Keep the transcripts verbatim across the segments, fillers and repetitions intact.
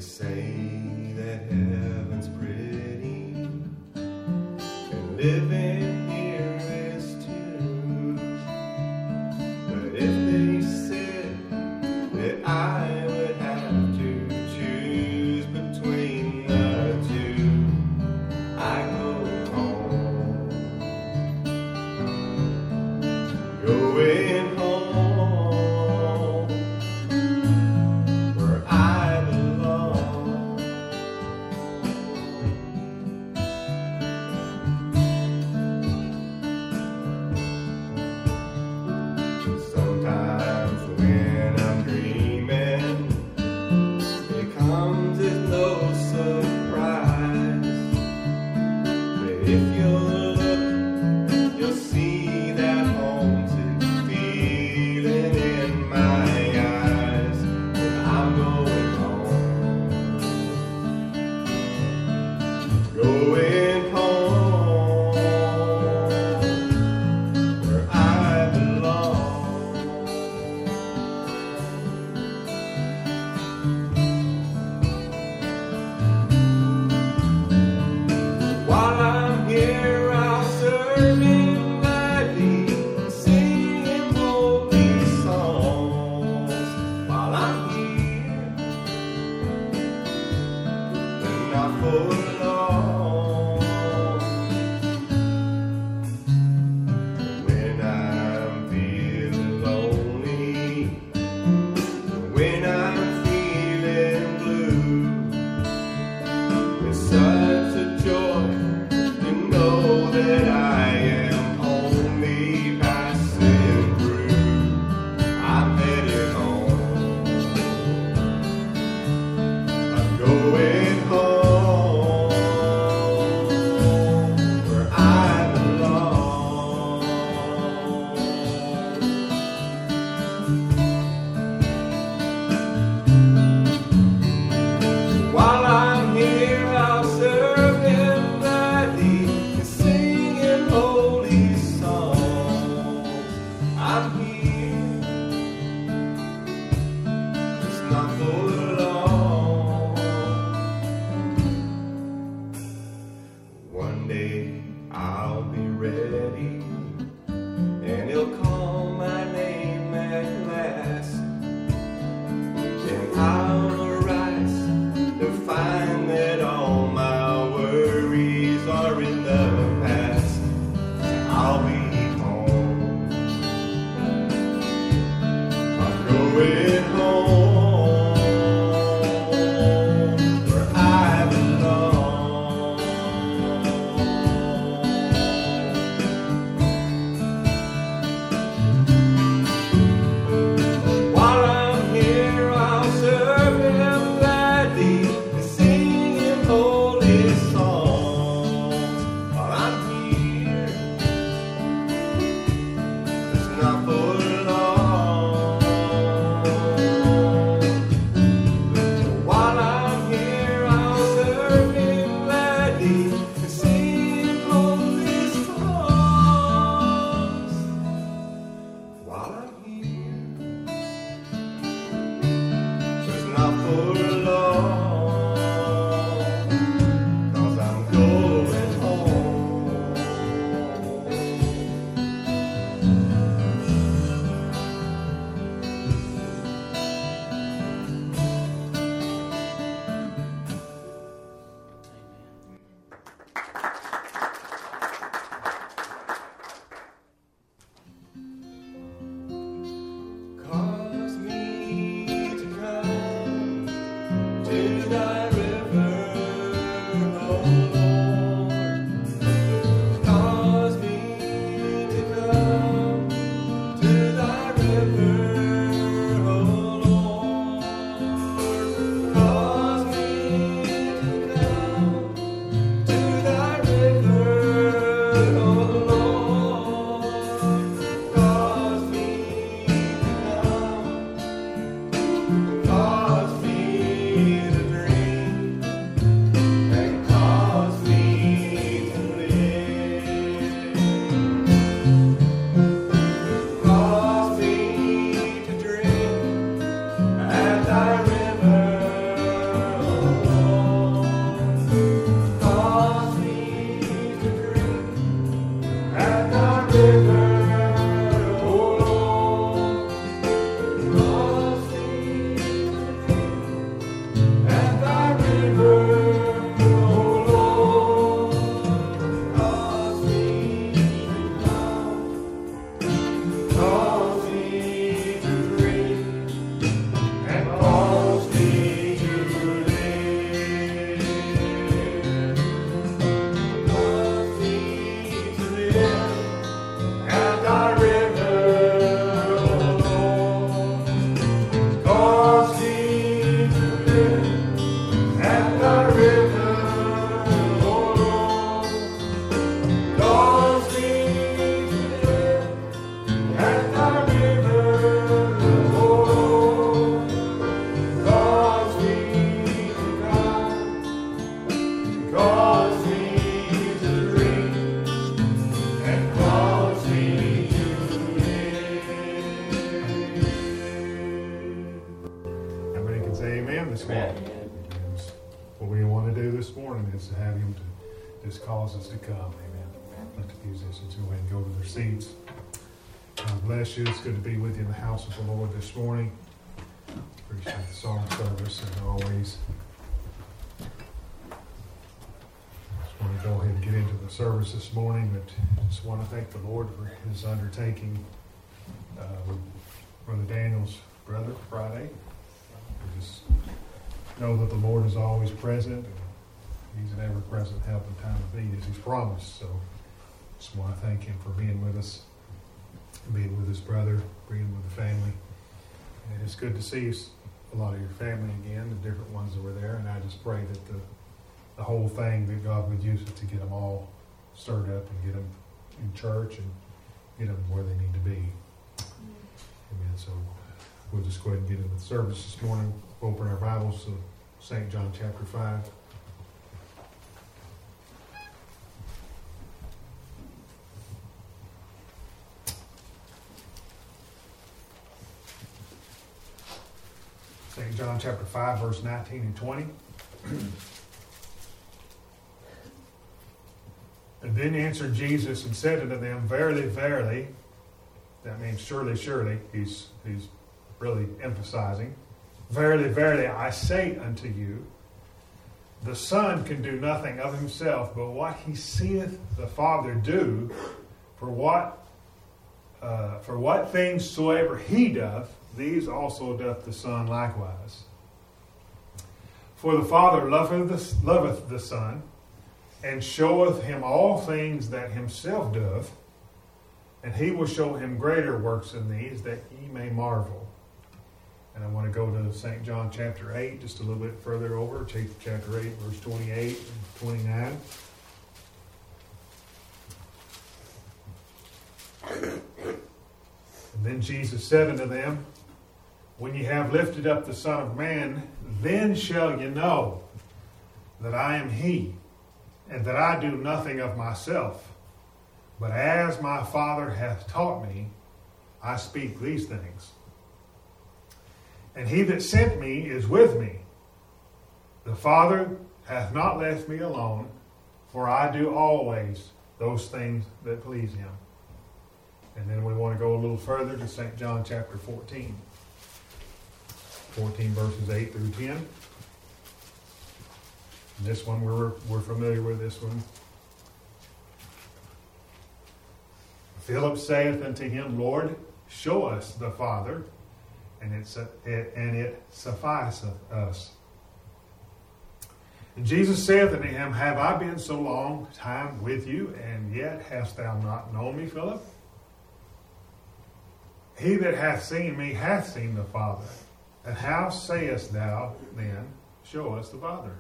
say that heaven's pretty, and living here is too. But if they said that I would have to choose between the two, I go home, going home. Cause me to dream what we want to do this morning is to have him to just cause us to come. Amen. Let the musicians go ahead and go to their seats. God bless you. It's good to be with you in the house of the Lord this morning. Appreciate the song service and always. Just want to go ahead and get into the service this morning, but just want to thank the Lord for his undertaking uh, with Brother Daniel's brother Friday. We just know that the Lord is always present, and he's an ever-present help in time of need as he's promised. So just want to thank him for being with us, being with his brother, being with the family. And it's good to see a lot of your family again, the different ones that were there. And I just pray that the, the whole thing, that God would use it to get them all stirred up and get them in church and get them where they need to be. Amen. So we'll just go ahead and get into the service this morning. We'll open our Bibles to Saint John chapter five. Saint John chapter five, verse nineteen and twenty. And then answered Jesus and said unto them, Verily, verily, that means surely, surely, he's, he's really emphasizing, Verily, verily, I say unto you, the Son can do nothing of himself, but what he seeth the Father do, for what uh, for what things soever he doth, these also doth the Son likewise. For the Father loveth the, loveth the Son, and showeth him all things that himself doth, and he will show him greater works than these, that ye may marvel. And I want to go to Saint John chapter eight, just a little bit further over, chapter eight, verse twenty-eight and twenty-nine. And then Jesus said unto them, When ye have lifted up the Son of Man, then shall ye know that I am he, and that I do nothing of myself, but as my Father hath taught me, I speak these things. And he that sent me is with me. The Father hath not left me alone, for I do always those things that please him. And then we want to go a little further to Saint John chapter fourteen. fourteen verses eight through ten. And this one, we're, we're familiar with this one. Philip saith unto him, Lord, show us the Father, and it, it, and it sufficeth us. And Jesus saith unto him, Have I been so long time with you, and yet hast thou not known me, Philip? He that hath seen me hath seen the Father. And how sayest thou then, Show us the Father?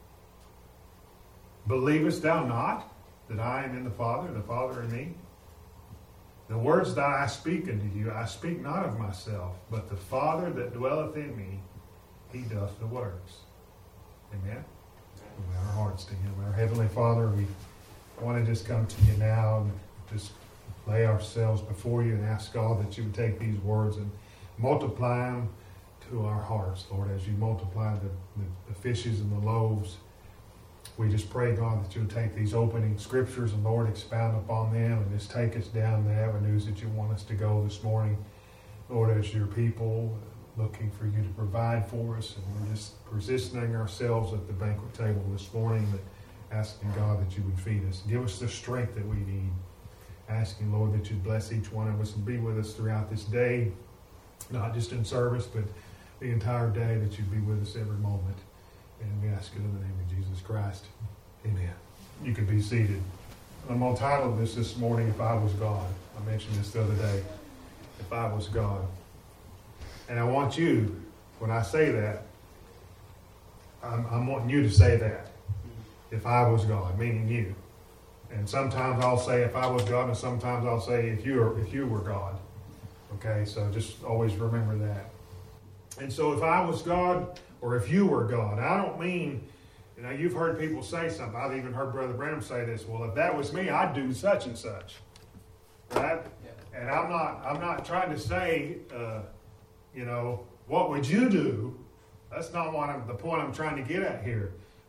Believest thou not that I am in the Father, and the Father in me? The words that I speak unto you, I speak not of myself, but the Father that dwelleth in me, he doth the works. Amen? With our hearts to him. Our Heavenly Father, we want to just come to you now and just lay ourselves before you and ask God that you would take these words and multiply them to our hearts, Lord, as you multiply the, the, the fishes and the loaves. We just pray, God, that you would take these opening scriptures and, Lord, expound upon them and just take us down the avenues that you want us to go this morning. Lord, as your people, looking for you to provide for us, and we're just positioning ourselves at the banquet table this morning, but asking, God, that you would feed us. Give us the strength that we need. Asking, Lord, that you'd bless each one of us and be with us throughout this day, not just in service, but the entire day, that you'd be with us every moment. And we ask it in the name of Jesus Christ. Amen. You can be seated. I'm going to title this this morning, If I Was God. I mentioned this the other day. If I Was God. And I want you, when I say that, I'm, I'm wanting you to say that. If I was God, meaning you. And sometimes I'll say, if I was God, and sometimes I'll say, if you were, if you were God. Okay, so just always remember that. And so if I was God, or if you were God, I don't mean, you know, you've heard people say something. I've even heard Brother Branham say this. Well, if that was me, I'd do such and such, right? Yeah. And I'm not, I'm not trying to say, uh, you know, what would you do? That's not what I'm, the point I'm trying to get at here.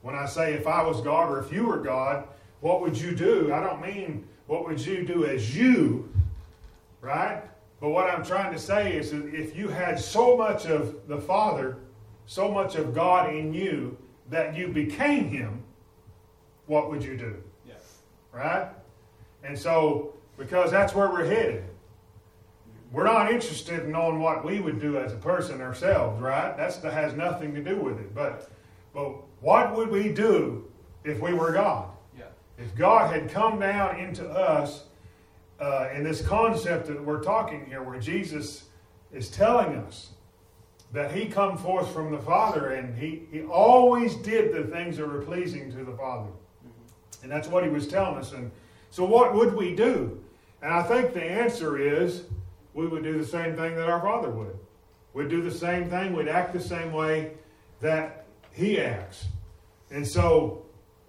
when I say if I was God or if you were God, what would you do? I don't mean what would you do as you, right? But what I'm trying to say is that if you had so much of the Father, so much of God in you, that you became Him, what would you do? Yes. Right? And so, because that's where we're headed. We're not interested in knowing what we would do as a person ourselves, right? That's, that has nothing to do with it. But, but what would we do if we were God? Yeah. If God had come down into us uh, in this concept that we're talking here, where Jesus is telling us that He come forth from the Father, and He, he always did the things that were pleasing to the Father. Mm-hmm. And that's what He was telling us. And so what would we do? And I think the answer is we would do the same thing that our Father would. We'd do the same thing. We'd act the same way that He acts. And so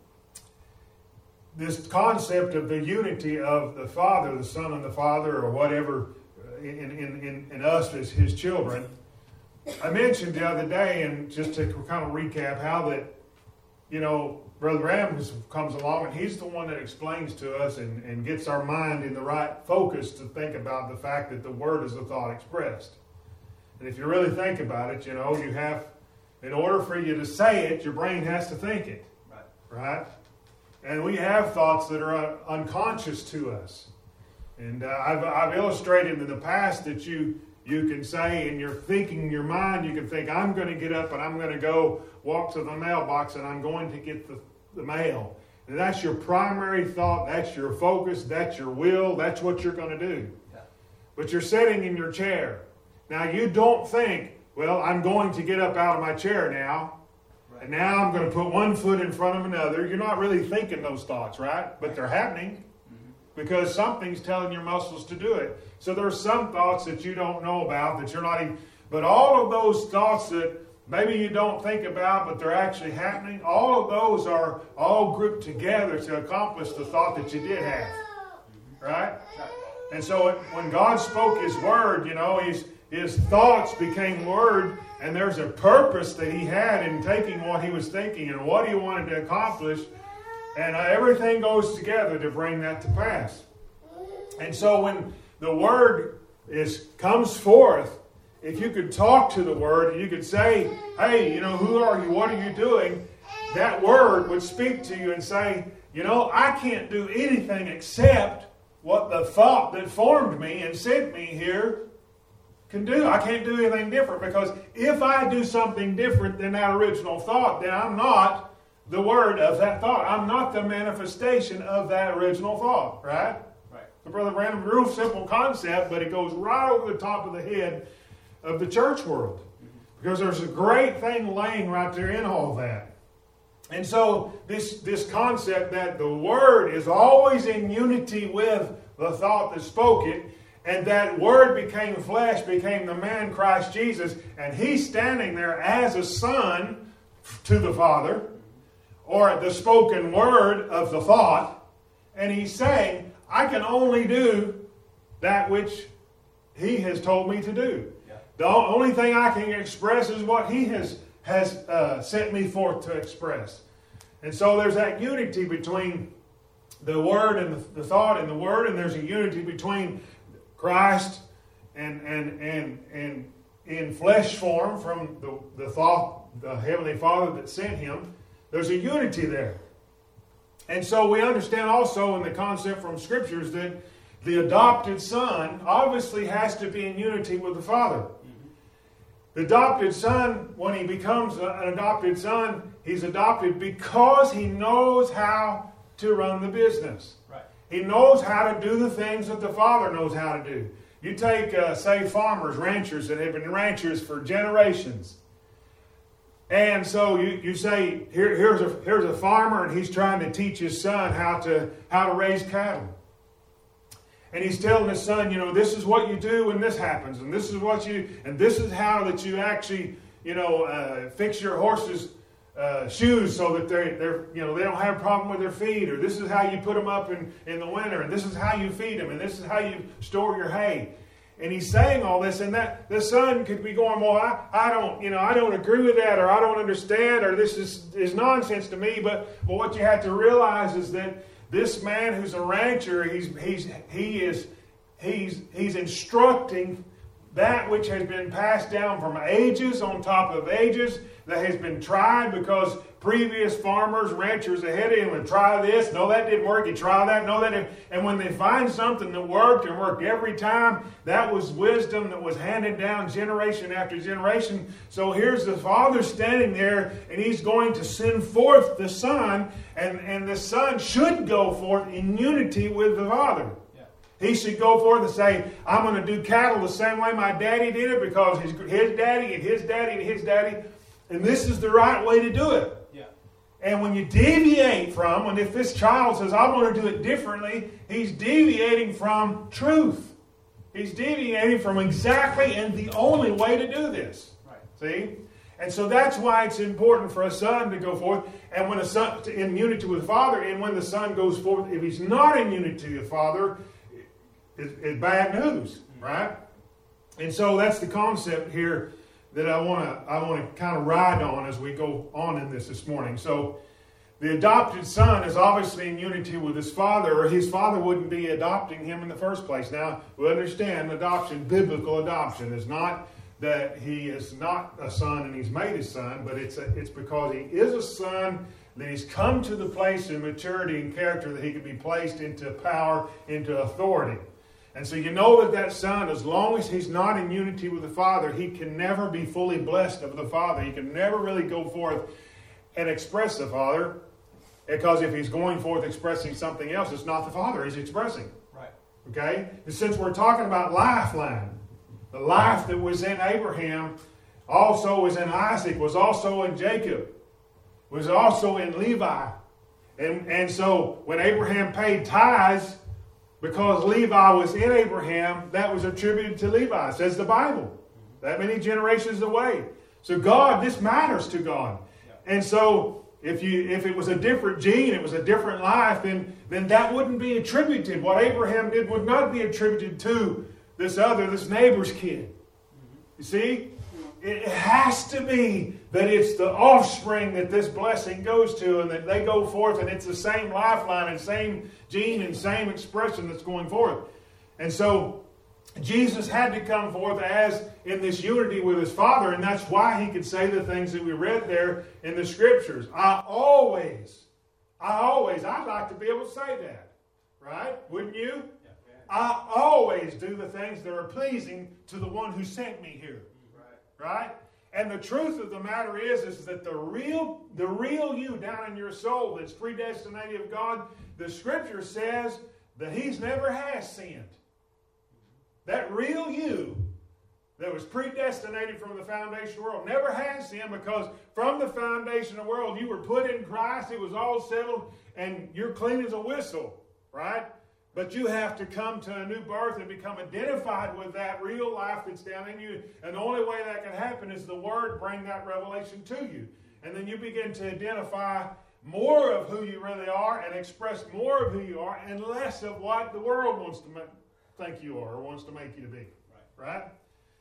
this concept of the unity of the Father, the Son and the Father, or whatever in, in, in, in us as His children, I mentioned the other day, and just to kind of recap, how that, you know, Brother Rams comes along, and he's the one that explains to us and, and gets our mind in the right focus to think about the fact that the Word is a thought expressed. And if you really think about it, you know, you have, in order for you to say it, your brain has to think it. Right. Right? And we have thoughts that are un- unconscious to us. And uh, I've, I've illustrated in the past that you you can say in your thinking, in your mind, you can think, I'm going to get up and I'm going to go walk to the mailbox and I'm going to get the, the mail. And that's your primary thought. That's your focus. That's your will. That's what you're going to do. Yeah. But you're sitting in your chair. Now, you don't think, well, I'm going to get up out of my chair now. Right. And now I'm going to put one foot in front of another. You're not really thinking those thoughts, right? But they're happening. Because something's telling your muscles to do it. So there's some thoughts that you don't know about, that you're not even... But all of those thoughts that maybe you don't think about, but they're actually happening, all of those are all grouped together to accomplish the thought that you did have. Right? And so when God spoke His Word, you know, His, his thoughts became Word, and there's a purpose that He had in taking what He was thinking and what He wanted to accomplish. And uh, everything goes together to bring that to pass. And so when the Word is comes forth, if you could talk to the Word and you could say, hey, you know, who are you? What are you doing? That Word would speak to you and say, you know, I can't do anything except what the thought that formed me and sent me here can do. I can't do anything different, because if I do something different than that original thought, then I'm not the word of that thought. I'm not the manifestation of that original thought, right? Right. So, Brother Brandon, real simple concept, but it goes right over the top of the head of the church world. Because there's a great thing laying right there in all that. And so, this, this concept that the Word is always in unity with the thought that spoke it, and that Word became flesh, became the man Christ Jesus, and He's standing there as a son to the Father, or the spoken word of the thought, and He's saying, I can only do that which He has told me to do. Yeah. The only thing I can express is what He has, has uh, sent me forth to express. And so there's that unity between the Word and the, the thought and the Word, and there's a unity between Christ and, and, and, and in flesh form from the, the thought, the Heavenly Father that sent Him. There's a unity there. And so we understand also in the concept from Scriptures that the adopted son obviously has to be in unity with the Father. Mm-hmm. The adopted son, when he becomes an adopted son, he's adopted because he knows how to run the business. Right. He knows how to do the things that the Father knows how to do. You take, uh, say, farmers, ranchers that have been ranchers for generations. And so you, you say, Here, here's a here's a farmer, and he's trying to teach his son how to how to raise cattle. And he's telling his son, you know, this is what you do when this happens, and this is what you and this is how that you actually, you know, uh, fix your horses' uh, shoes so that they they're you know they don't have a problem with their feet, or this is how you put them up in, in the winter, and this is how you feed them, and this is how you store your hay. And he's saying all this, and that the son could be going, well, I, I don't, you know, I don't agree with that, or I don't understand, or this is, is nonsense to me. But, but what you have to realize is that this man who's a rancher, he's he's he is he's he's instructing that which has been passed down from ages on top of ages, that has been tried because previous farmers, ranchers ahead of him would try this. No, that didn't work. You try that. No, that didn't. And when they find something that worked and worked every time, that was wisdom that was handed down generation after generation. So here's the father standing there, and he's going to send forth the son, and, and the son should go forth in unity with the father. He should go forth and say, I'm going to do cattle the same way my daddy did it, because his, his daddy and his daddy and his daddy, and this is the right way to do it. Yeah. And when you deviate from, when if this child says, I want to do it differently, he's deviating from truth. He's deviating from exactly and the only way to do this. Right. See? And so that's why it's important for a son to go forth, and when a son in unity with the father, and when the son goes forth, if he's not in unity with the father, It's, it's bad news, right? And so that's the concept here that I want to I want to kind of ride on as we go on in this this morning. So the adopted son is obviously in unity with his father, or his father wouldn't be adopting him in the first place. Now, we understand adoption, biblical adoption, is not that he is not a son and he's made his son, but it's a, it's because he is a son, that he's come to the place of maturity and character that he can be placed into power, into authority. And so you know that that son, as long as he's not in unity with the father, he can never be fully blessed of the father. He can never really go forth and express the father, because if he's going forth expressing something else, it's not the father he's expressing. Right. Okay? And since we're talking about lifeline, the life that was in Abraham also was in Isaac, was also in Jacob, was also in Levi. And, and so when Abraham paid tithes, because Levi was in Abraham, that was attributed to Levi, says the Bible. That many generations away. So God, this matters to God. Yeah. And so if you if it was a different gene, it was a different life, then, then that wouldn't be attributed. What Abraham did would not be attributed to this other, this neighbor's kid. You see? It has to be that it's the offspring that this blessing goes to, and that they go forth, and it's the same lifeline and same gene and same expression that's going forth. And so Jesus had to come forth as in this unity with his Father, and that's why he could say the things that we read there in the Scriptures. I always, I always, I'd like to be able to say that, right? Wouldn't you? I always do the things that are pleasing to the one who sent me here. Right? And the truth of the matter is, is that the real, the real you down in your soul that's predestinated of God, the Scripture says that he's never has sinned. That real you that was predestinated from the foundation of the world never has sinned, because from the foundation of the world you were put in Christ, it was all settled, and you're clean as a whistle. Right? But you have to come to a new birth and become identified with that real life that's down in you. And the only way that can happen is the Word bring that revelation to you. And then you begin to identify more of who you really are and express more of who you are and less of what the world wants to make, think you are or wants to make you to be. Right? Right?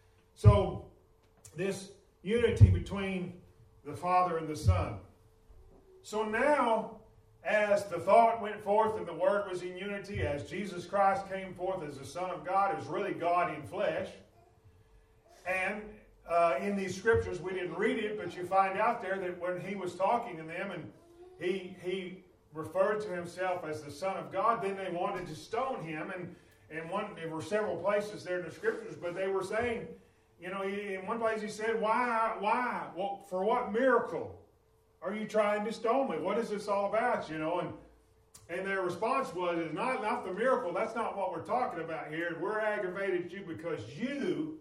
So this unity between the Father and the Son. So now, as the thought went forth and the Word was in unity, as Jesus Christ came forth as the Son of God, it was really God in flesh. And uh, in these Scriptures, we didn't read it, but you find out there that when he was talking to them and he he referred to himself as the Son of God, then they wanted to stone him. And, and one, there were several places there in the Scriptures, but they were saying, you know, he, in one place he said, why, why, well, for what miracle are you trying to stone me? What is this all about, you know? And and their response was, it's not, not the miracle. That's not what we're talking about here. We're aggravated at you because you,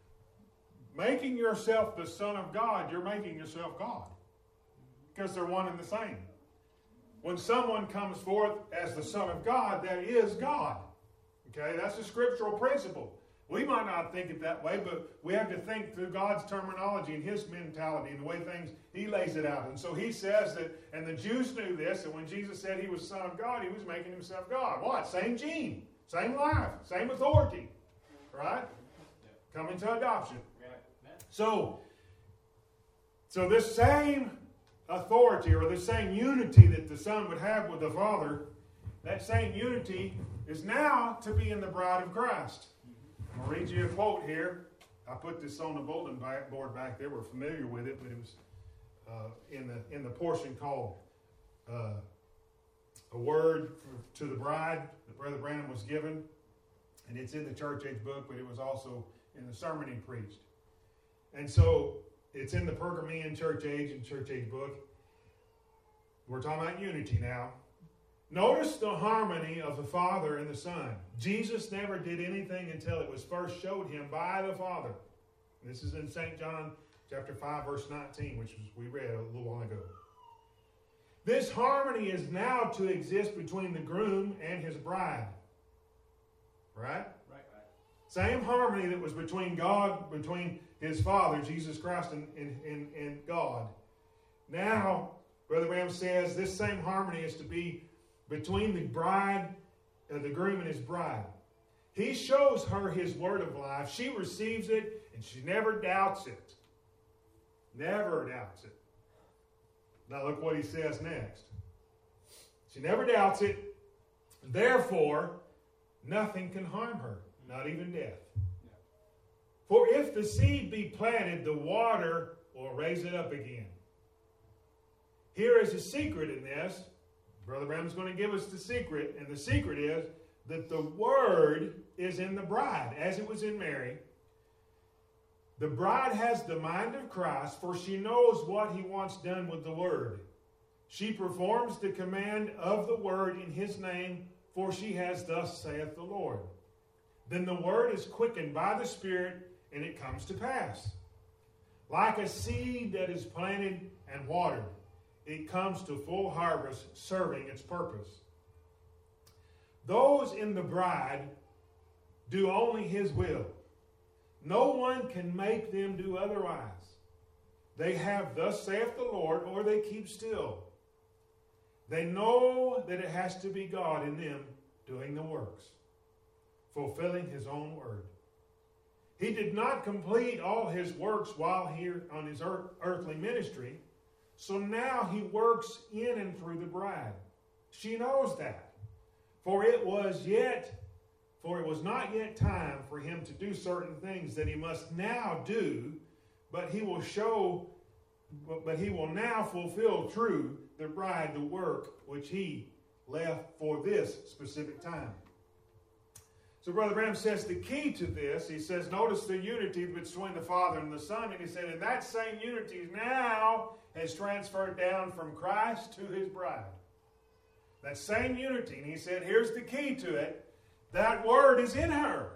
making yourself the Son of God, you're making yourself God. Because they're one and the same. When someone comes forth as the Son of God, that is God. Okay, that's a scriptural principle. We might not think it that way, but we have to think through God's terminology and his mentality and the way things, he lays it out. And so he says that, and the Jews knew this, and when Jesus said he was Son of God, he was making himself God. What? Same gene, same life, same authority. Right? coming to adoption. Right. So, so this same authority or the same unity that the Son would have with the Father, that same unity is now to be in the bride of Christ. I'm going to read you a quote here. I put this on the bulletin board back there. We're familiar with it, but it was uh, in the in the portion called uh, A Word for, to the Bride that Brother Branham was given. And it's in the Church Age book, but it was also in the sermon he preached. And so it's in the Pergamean Church Age and Church Age book. We're talking about unity now. Notice the harmony of the Father and the Son. Jesus never did anything until it was first showed him by the Father. This is in Saint John chapter five, verse nineteen, which was, we read a little while ago. This harmony is now to exist between the groom and his bride. Right? Right, right. Same harmony that was between God, between his Father, Jesus Christ, and, and, and, and God. Now, Brother Branham says this same harmony is to be between the bride, uh, the groom and his bride. He shows her his word of life. She receives it, and she never doubts it. Never doubts it. Now look what he says next. She never doubts it. Therefore, nothing can harm her, not even death. Yeah. For if the seed be planted, the water will raise it up again. Here is a secret in this. Brother Branham's going to give us the secret, and the secret is that the Word is in the bride, as it was in Mary. The bride has the mind of Christ, for she knows what he wants done with the Word. She performs the command of the Word in his name, for she has thus saith the Lord. Then the Word is quickened by the Spirit, and it comes to pass. Like a seed that is planted and watered, it comes to full harvest, serving its purpose. Those in the bride do only his will. No one can make them do otherwise. They have thus saith the Lord, or they keep still. They know that it has to be God in them doing the works, fulfilling his own word. He did not complete all his works while here on his earth, earthly ministry, so now he works in and through the bride. She knows that. For it was yet, for it was not yet time for him to do certain things that he must now do, but he will show, but, but he will now fulfill through the bride the work which he left for this specific time. So Brother Branham says the key to this, he says, notice the unity between the Father and the Son, and he said, and that same unity now has transferred down from Christ to his bride. That same unity, and he said, here's the key to it, that word is in her.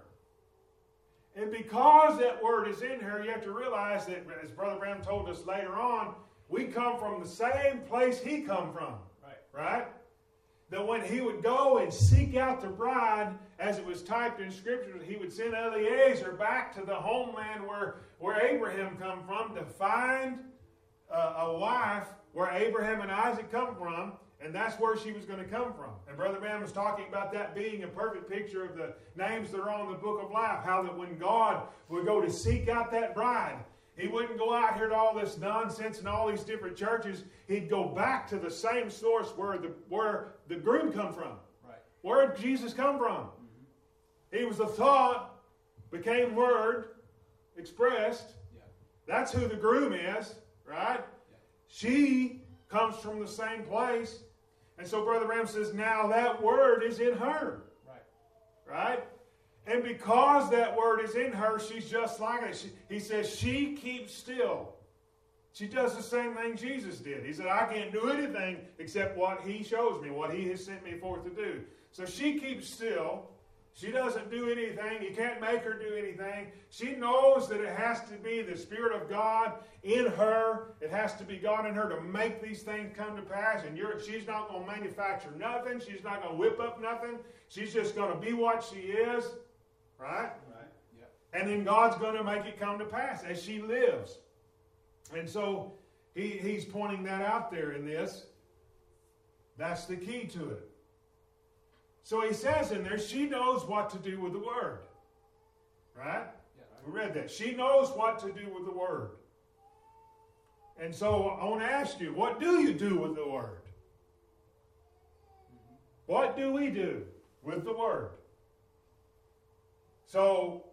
And because that word is in her, you have to realize that, as Brother Branham told us later on, we come from the same place he come from. Right. Right? That when he would go and seek out the bride, as it was typed in Scripture, he would send Eliezer back to the homeland where, where Abraham come from to find uh, a wife where Abraham and Isaac come from, and that's where she was going to come from. And Brother Branham was talking about that being a perfect picture of the names that are on the book of life, how that when God would go to seek out that bride, he wouldn't go out here to all this nonsense and all these different churches. He'd go back to the same source where the where the groom come from. Right. Where did Jesus come from? Mm-hmm. He was a thought, became word, expressed. Yeah. That's who the groom is, right? Yeah. She comes from the same place. And so Brother Branham says, now that word is in her. Right. Right? And because that word is in her, she's just like it. She, he says she keeps still. She does the same thing Jesus did. He said, I can't do anything except what he shows me, what he has sent me forth to do. So she keeps still. She doesn't do anything. You can't make her do anything. She knows that it has to be the Spirit of God in her. It has to be God in her to make these things come to pass. And you're, she's not going to manufacture nothing. She's not going to whip up nothing. She's just going to be what she is. Right? Right. Yep. And then God's going to make it come to pass as she lives. And so he, he's pointing that out there in this. That's the key to it. So he says in there, she knows what to do with the word. Right? Yeah, right. We read that. She knows what to do with the Word. And so I want to ask you, what do you do with the Word? What do we do with the Word? So,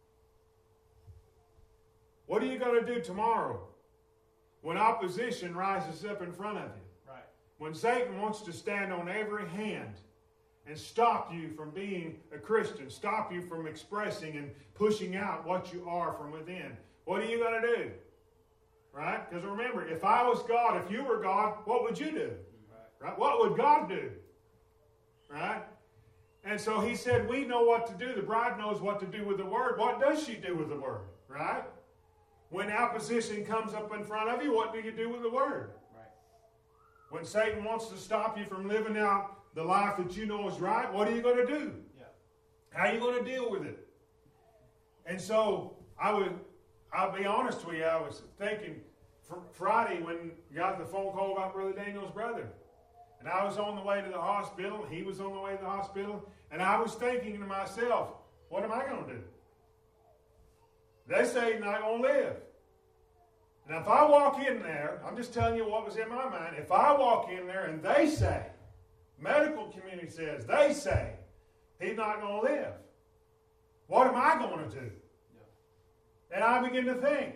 what are you going to do tomorrow when opposition rises up in front of you? Right. When Satan wants to stand on every hand and stop you from being a Christian, stop you from expressing and pushing out what you are from within. What are you going to do? Right? Because remember, if I was God, if you were God, what would you do? Right? What would God do? Right? And so he said, we know what to do. The bride knows what to do with the Word. What does she do with the Word? Right? When opposition comes up in front of you, what do you do with the Word? Right. When Satan wants to stop you from living out the life that you know is right, what are you going to do? Yeah. How are you going to deal with it? And so I would, I'll be honest with you, I was thinking fr- Friday when I got the phone call about Brother Daniel's brother. And I was on the way to the hospital. He was on the way to the hospital. And I was thinking to myself, what am I going to do? They say he's not going to live. And if I walk in there, I'm just telling you what was in my mind. If I walk in there and they say, medical community says, they say, he's not going to live, what am I going to do? Yeah. And I begin to think,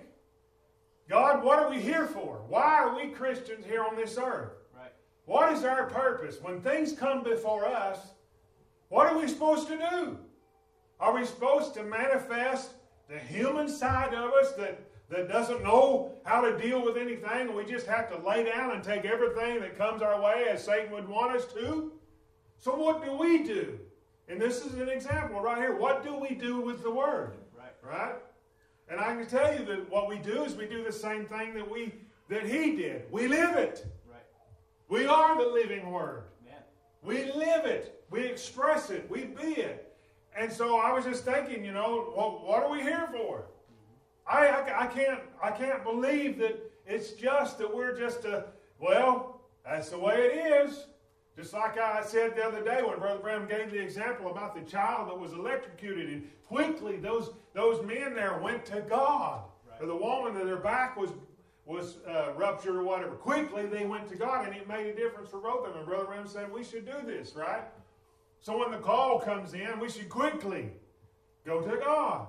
God, what are we here for? Why are we Christians here on this earth? Right. What is our purpose? When things come before us, what are we supposed to do? Are we supposed to manifest the human side of us that, that doesn't know how to deal with anything, and we just have to lay down and take everything that comes our way as Satan would want us to? So what do we do? And this is an example right here. What do we do with the Word? Right. Right? And I can tell you that what we do is we do the same thing that we that he did. We live it. Right. We are the living Word. Man. We live it. We express it. We be it. And so I was just thinking, you know, well, what are we here for? I, I, I can't I can't believe that it's just that we're just a, well, that's the way it is. Just like I said the other day when Brother Branham gave the example about the child that was electrocuted, and quickly those those men there went to God. Right. Or the woman that their back was was uh, ruptured or whatever. Quickly they went to God, and it made a difference for both of them. And Brother Branham said we should do this, right? So when the call comes in, we should quickly go to God.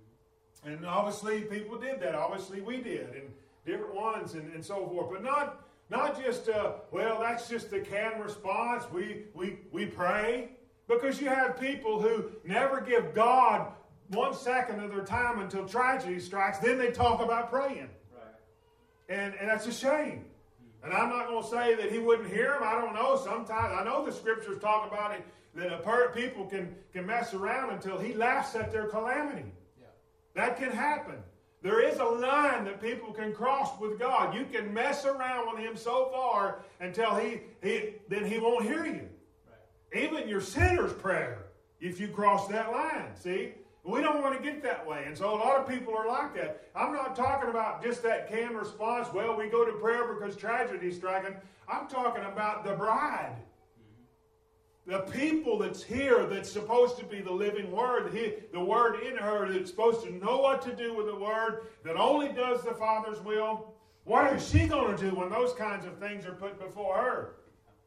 And obviously people did that. Obviously we did, and different ones and, and so forth. But not not just, uh, well, that's just the canned response. We, we, we pray. Because you have people who never give God one second of their time until tragedy strikes. Then they talk about praying. Right. And, and that's a shame. And I'm not going to say that he wouldn't hear them. I don't know. Sometimes, I know the scriptures talk about it, that a per- people can, can mess around until he laughs at their calamity. Yeah. That can happen. There is a line that people can cross with God. You can mess around with him so far until he, he then he won't hear you. Right. Even your sinner's prayer, if you cross that line. See? We don't want to get that way. And so a lot of people are like that. I'm not talking about just that canned response, well, we go to prayer because tragedy is striking. I'm talking about the bride. Mm-hmm. The people that's here that's supposed to be the living Word, the, the Word in her that's supposed to know what to do with the Word, that only does the Father's will. What is she going to do when those kinds of things are put before her?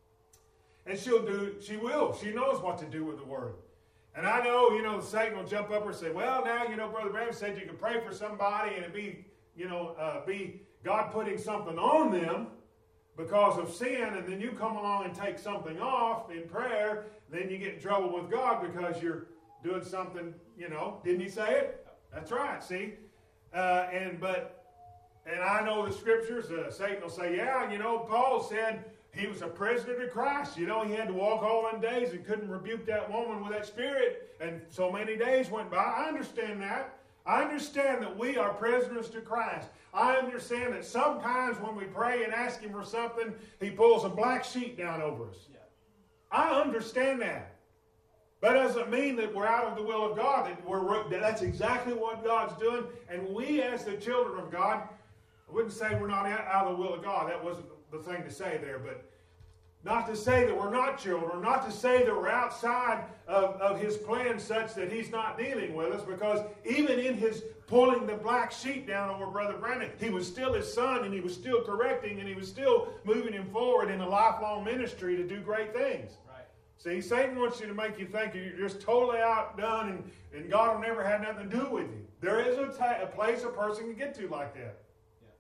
And she'll do, she will. She knows what to do with the Word. And I know, you know, Satan will jump up and say, well, now, you know, Brother Branham said you can pray for somebody and it be, you know, uh, be God putting something on them because of sin, and then you come along and take something off in prayer, then you get in trouble with God because you're doing something, you know. Didn't he say it? That's right, see? Uh, and, but, and I know the scriptures, uh, Satan will say, yeah, you know, Paul said, he was a prisoner to Christ. You know, he had to walk all them days and couldn't rebuke that woman with that spirit. And so many days went by. I understand that. I understand that we are prisoners to Christ. I understand that sometimes when we pray and ask him for something, he pulls a black sheet down over us. Yeah. I understand that. That doesn't mean that we're out of the will of God. That we're, that's exactly what God's doing. And we as the children of God, I wouldn't say we're not out of the will of God. That wasn't the thing to say there, but Not to say that we're not children, not to say that we're outside of, of his plan such that he's not dealing with us, because even in his pulling the black sheep down over Brother Brandon, he was still his son, and he was still correcting, and he was still moving him forward in a lifelong ministry to do great things. Right. See, Satan wants you to make you think you're just totally outdone, and, and God will never have nothing to do with you. There is a, ta- a place a person can get to like that. Yeah.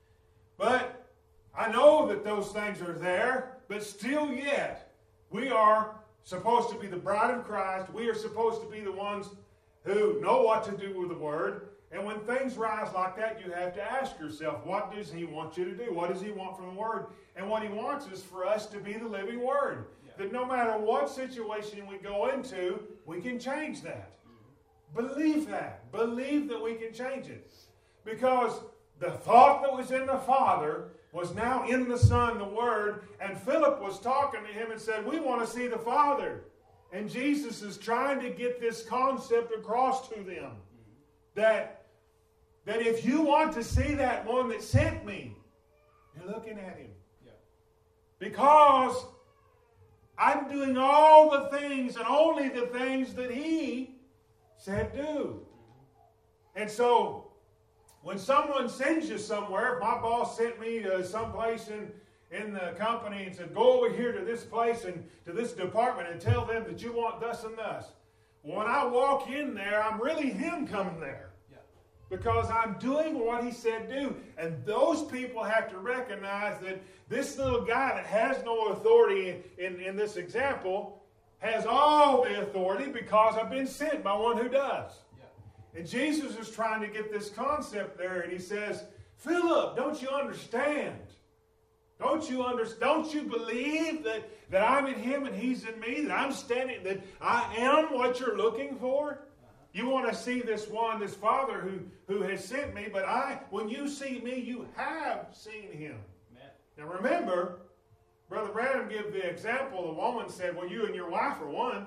But I know that those things are there. But still yet, we are supposed to be the bride of Christ. We are supposed to be the ones who know what to do with the Word. And when things rise like that, you have to ask yourself, what does He want you to do? What does He want from the Word? And what He wants is for us to be the living Word. Yeah. That no matter what situation we go into, we can change that. Mm-hmm. Believe that. Believe that we can change it. Because the thought that was in the Father was now in the Son, the Word, and Philip was talking to him and said, we want to see the Father. And Jesus is trying to get this concept across to them. Mm-hmm. That, that if you want to see that one that sent me, you're looking at him. Yeah. Because I'm doing all the things and only the things that he said do. Mm-hmm. And so, when someone sends you somewhere, if my boss sent me to someplace in, in the company and said, go over here to this place and to this department and tell them that you want thus and thus. When I walk in there, I'm really him coming there. Yeah. Because I'm doing what he said do. And those people have to recognize that this little guy that has no authority in, in, in this example has all the authority because I've been sent by one who does. And Jesus is trying to get this concept there, and he says, Philip, don't you understand? Don't you under, Don't you believe that, that I'm in him and he's in me, that I'm standing, that I am what you're looking for? Uh-huh. You want to see this one, this Father who, who has sent me, but I, when you see me, you have seen him. Amen. Now remember, Brother Branham gave the example, the woman said, well, you and your wife are one.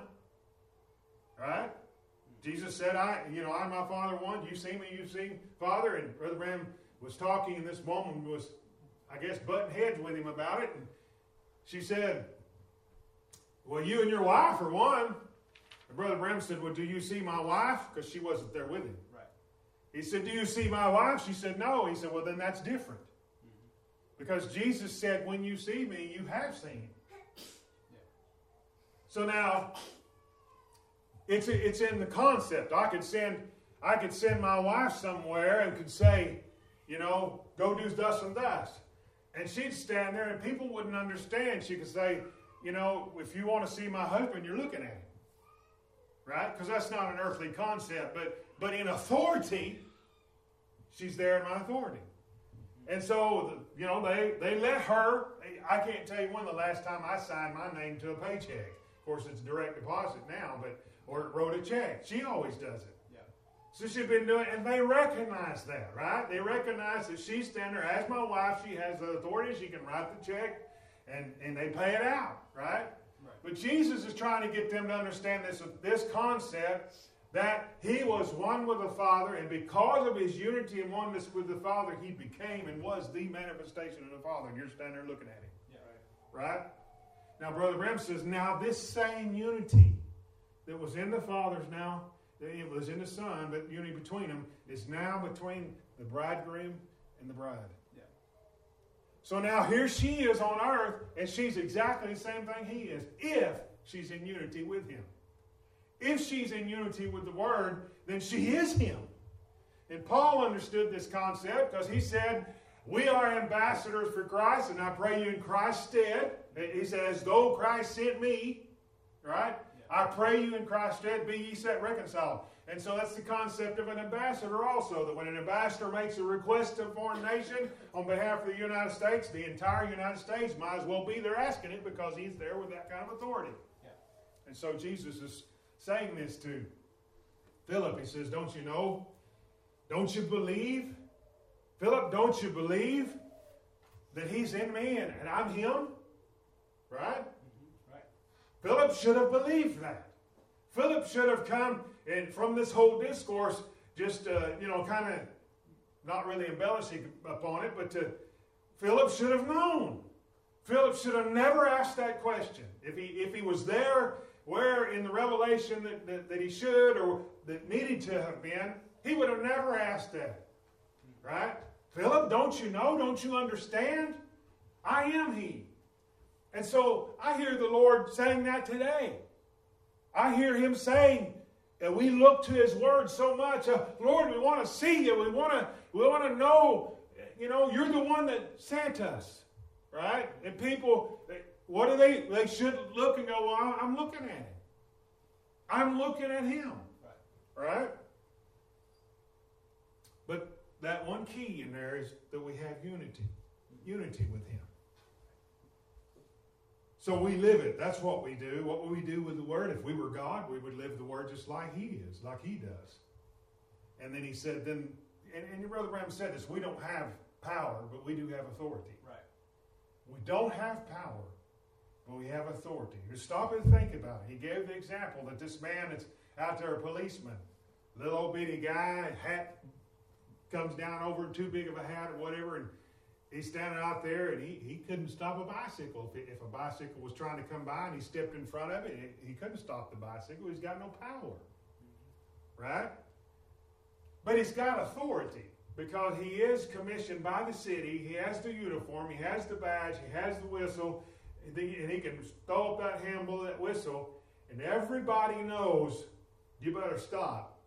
Right? Jesus said, I, you know, I'm my Father one. You see me, you've seen Father. And Brother Branham was talking, and this woman was, I guess, butting heads with him about it. And she said, well, you and your wife are one. And Brother Branham said, well, do you see my wife? Because she wasn't there with him. Right. He said, do you see my wife? She said, no. He said, well, then that's different. Mm-hmm. Because Jesus said, when you see me, you have seen. Yeah. So now, It's it's in the concept. I could send I could send my wife somewhere and could say, you know, go do thus and thus. And she'd stand there and people wouldn't understand. She could say, you know, if you want to see my husband, you're looking at him. Right? Because that's not an earthly concept. But, but in authority, she's there in my authority. And so, you know, they, they let her, I can't tell you when the last time I signed my name to a paycheck. Of course, it's direct deposit now, but or wrote a check. She always does it. Yeah. So she's been doing it, and they recognize that, right? They recognize that she's standing there as my wife. She has the authority. She can write the check, and, and they pay it out, right? Right? But Jesus is trying to get them to understand this, this concept that he was one with the Father, and because of his unity and oneness with the Father, he became and was the manifestation of the Father. And you're standing there looking at him. Yeah, right. Right? Now, Brother Branham says, now this same unity that was in the Father's now, it was in the Son, but unity between them, is now between the bridegroom and the bride. Yeah. So now here she is on earth, and she's exactly the same thing he is, if she's in unity with him. If she's in unity with the Word, then she is him. And Paul understood this concept because he said, we are ambassadors for Christ, and I pray you in Christ's stead. He says, though Christ sent me, right? I pray you in Christ's stead, be ye set reconciled. And so that's the concept of an ambassador also, that when an ambassador makes a request to a foreign nation on behalf of the United States, the entire United States might as well be there asking it because he's there with that kind of authority. Yeah. And so Jesus is saying this to Philip. He says, don't you know? Don't you believe? Philip, don't you believe that he's in me and, and I'm him? Right? Philip should have believed that. Philip should have come and from this whole discourse, just, uh, you know, kind of not really embellishing upon it, but to, Philip should have known. Philip should have never asked that question. If he, if he was there, where in the revelation that, that, that he should or that needed to have been, he would have never asked that. Right? Philip, don't you know? Don't you understand? I am He. And so I hear the Lord saying that today. I hear Him saying that we look to His Word so much. Uh, Lord, we want to see You. We want to, we want to know, you know, You're the one that sent us. Right? And people, what do they, they should look and go, well, I'm looking at Him. I'm looking at Him. Right? Right? But that one key in there is that we have unity. Unity with Him. So we live it. That's what we do. What would we do with the Word? If we were God, we would live the Word just like He is, like He does. And then He said, then, and, and your Brother Branham said this, we don't have power, but we do have authority. Right. We don't have power, but we have authority. Just stop and think about it. He gave the example that this man that's out there, a policeman, little old bitty guy, hat comes down over too big of a hat or whatever, and he's standing out there, and he, he couldn't stop a bicycle. If, if a bicycle was trying to come by and he stepped in front of it, he couldn't stop the bicycle. He's got no power. Right? But he's got authority because he is commissioned by the city. He has the uniform. He has the badge. He has the whistle. And he can throw up that handle, that whistle, and everybody knows you better stop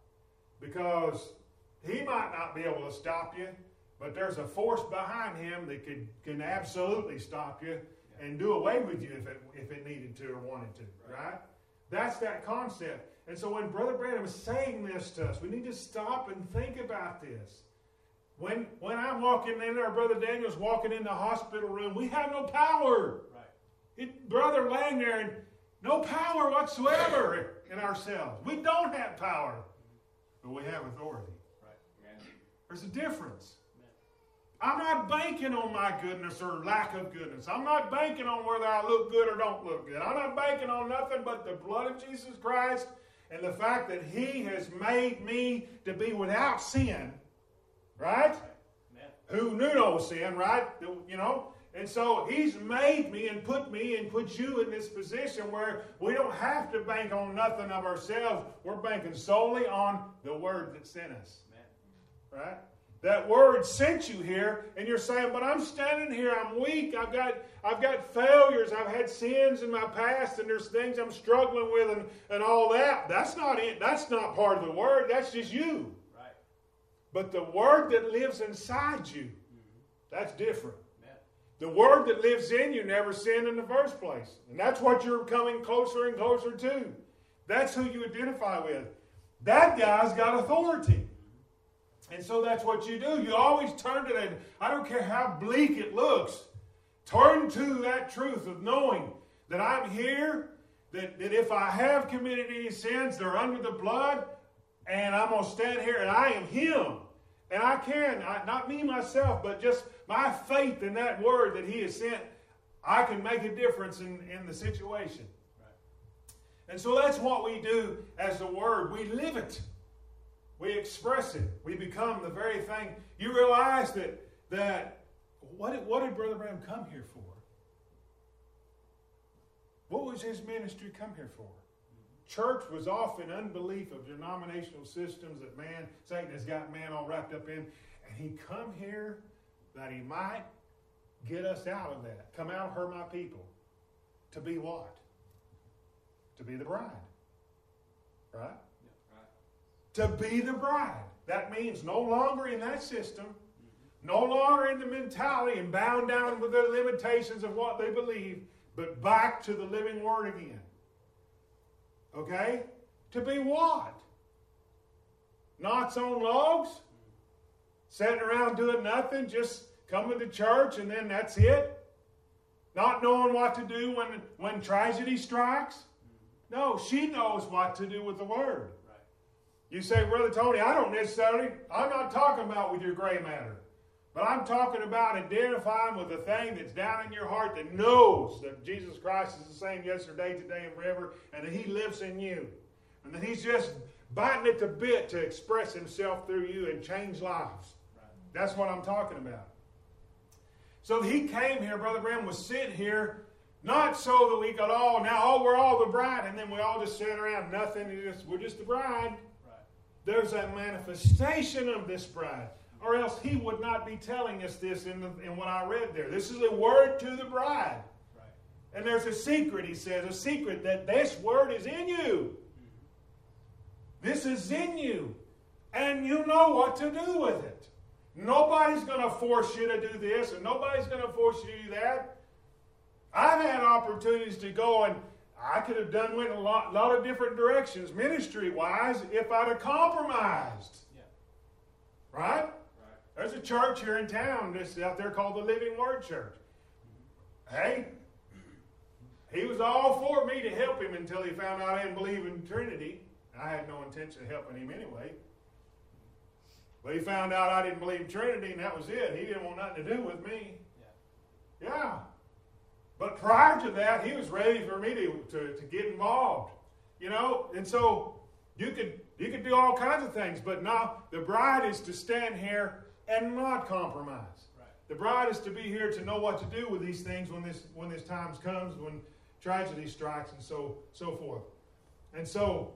because he might not be able to stop you, but there's a force behind him that could, can absolutely stop you and do away with you if it, if it needed to or wanted to, right? right? That's that concept. And so when Brother Branham is saying this to us, we need to stop and think about this. When, when I'm walking in there, Brother Daniel's walking in the hospital room, we have no power. Right. It, brother laying there, and no power whatsoever in ourselves. We don't have power, but we have authority. There's a difference. I'm not banking on my goodness or lack of goodness. I'm not banking on whether I look good or don't look good. I'm not banking on nothing but the blood of Jesus Christ and the fact that He has made me to be without sin. Right? Amen. Who knew no sin, right? You know? And so He's made me and put me and put you in this position where we don't have to bank on nothing of ourselves. We're banking solely on the Word that sent us. Right? That Word sent you here, and you're saying, but I'm standing here, I'm weak, I've got I've got failures, I've had sins in my past, and there's things I'm struggling with and, and all that. That's not it. That's not part of the Word. That's just you. Right. But the Word that lives inside you, mm-hmm. that's different. Yeah. The Word that lives in you never sinned in the first place. And that's what you're coming closer and closer to. That's who you identify with. That guy's got authority. And so that's what you do. You always turn to that. I don't care how bleak it looks. Turn to that truth of knowing that I'm here, that, that if I have committed any sins, they're under the blood, and I'm going to stand here, and I am Him. And I can, I, not me myself, but just my faith in that Word that He has sent, I can make a difference in, in the situation. Right. And so that's what we do as the Word. We live it. We express it. We become the very thing. You realize that, that what, did, what did Brother Branham come here for? What was his ministry come here for? Church was off in unbelief of denominational systems that man, Satan has got man all wrapped up in. And he come here that he might get us out of that. Come out of her, my people. To be what? To be the bride. Right? To be the bride. That means no longer in that system, no longer in the mentality and bound down with the limitations of what they believe, but back to the living Word again. Okay? To be what? Knots on logs? Sitting around doing nothing, just coming to church and then that's it? Not knowing what to do when, when tragedy strikes? No, she knows what to do with the Word. You say, Brother Tony, I don't necessarily, I'm not talking about with your gray matter. But I'm talking about identifying with the thing that's down in your heart that knows that Jesus Christ is the same yesterday, today, and forever, and that He lives in you. And that He's just biting at the bit to express Himself through you and change lives. Right. That's what I'm talking about. So he came here, Brother Branham was sent here, not so that we could all, now, oh, we're all the bride, and then we all just sit around, nothing, just, we're just the bride. Right. There's a manifestation of this bride. Or else he would not be telling us this in, the, in what I read there. This is a word to the bride. Right. And there's a secret, he says, a secret that this word is in you. This is in you. And you know what to do with it. Nobody's going to force you to do this, and nobody's going to force you to do that. I've had opportunities to go, and I could have done went in a lot, lot of different directions, ministry-wise, if I'd have compromised. Yeah. Right? Right. There's a church here in town that's out there called the Living Word Church. Hey, he was all for me to help him until he found out I didn't believe in Trinity. I had no intention of helping him anyway. But he found out I didn't believe in Trinity, and that was it. He didn't want nothing to do with me. Yeah. Yeah. But prior to that, he was ready for me to, to, to get involved. You know, and so you could you could do all kinds of things, but now the bride is to stand here and not compromise. Right. The bride is to be here to know what to do with these things when this when this time comes, when tragedy strikes, and so so forth. And so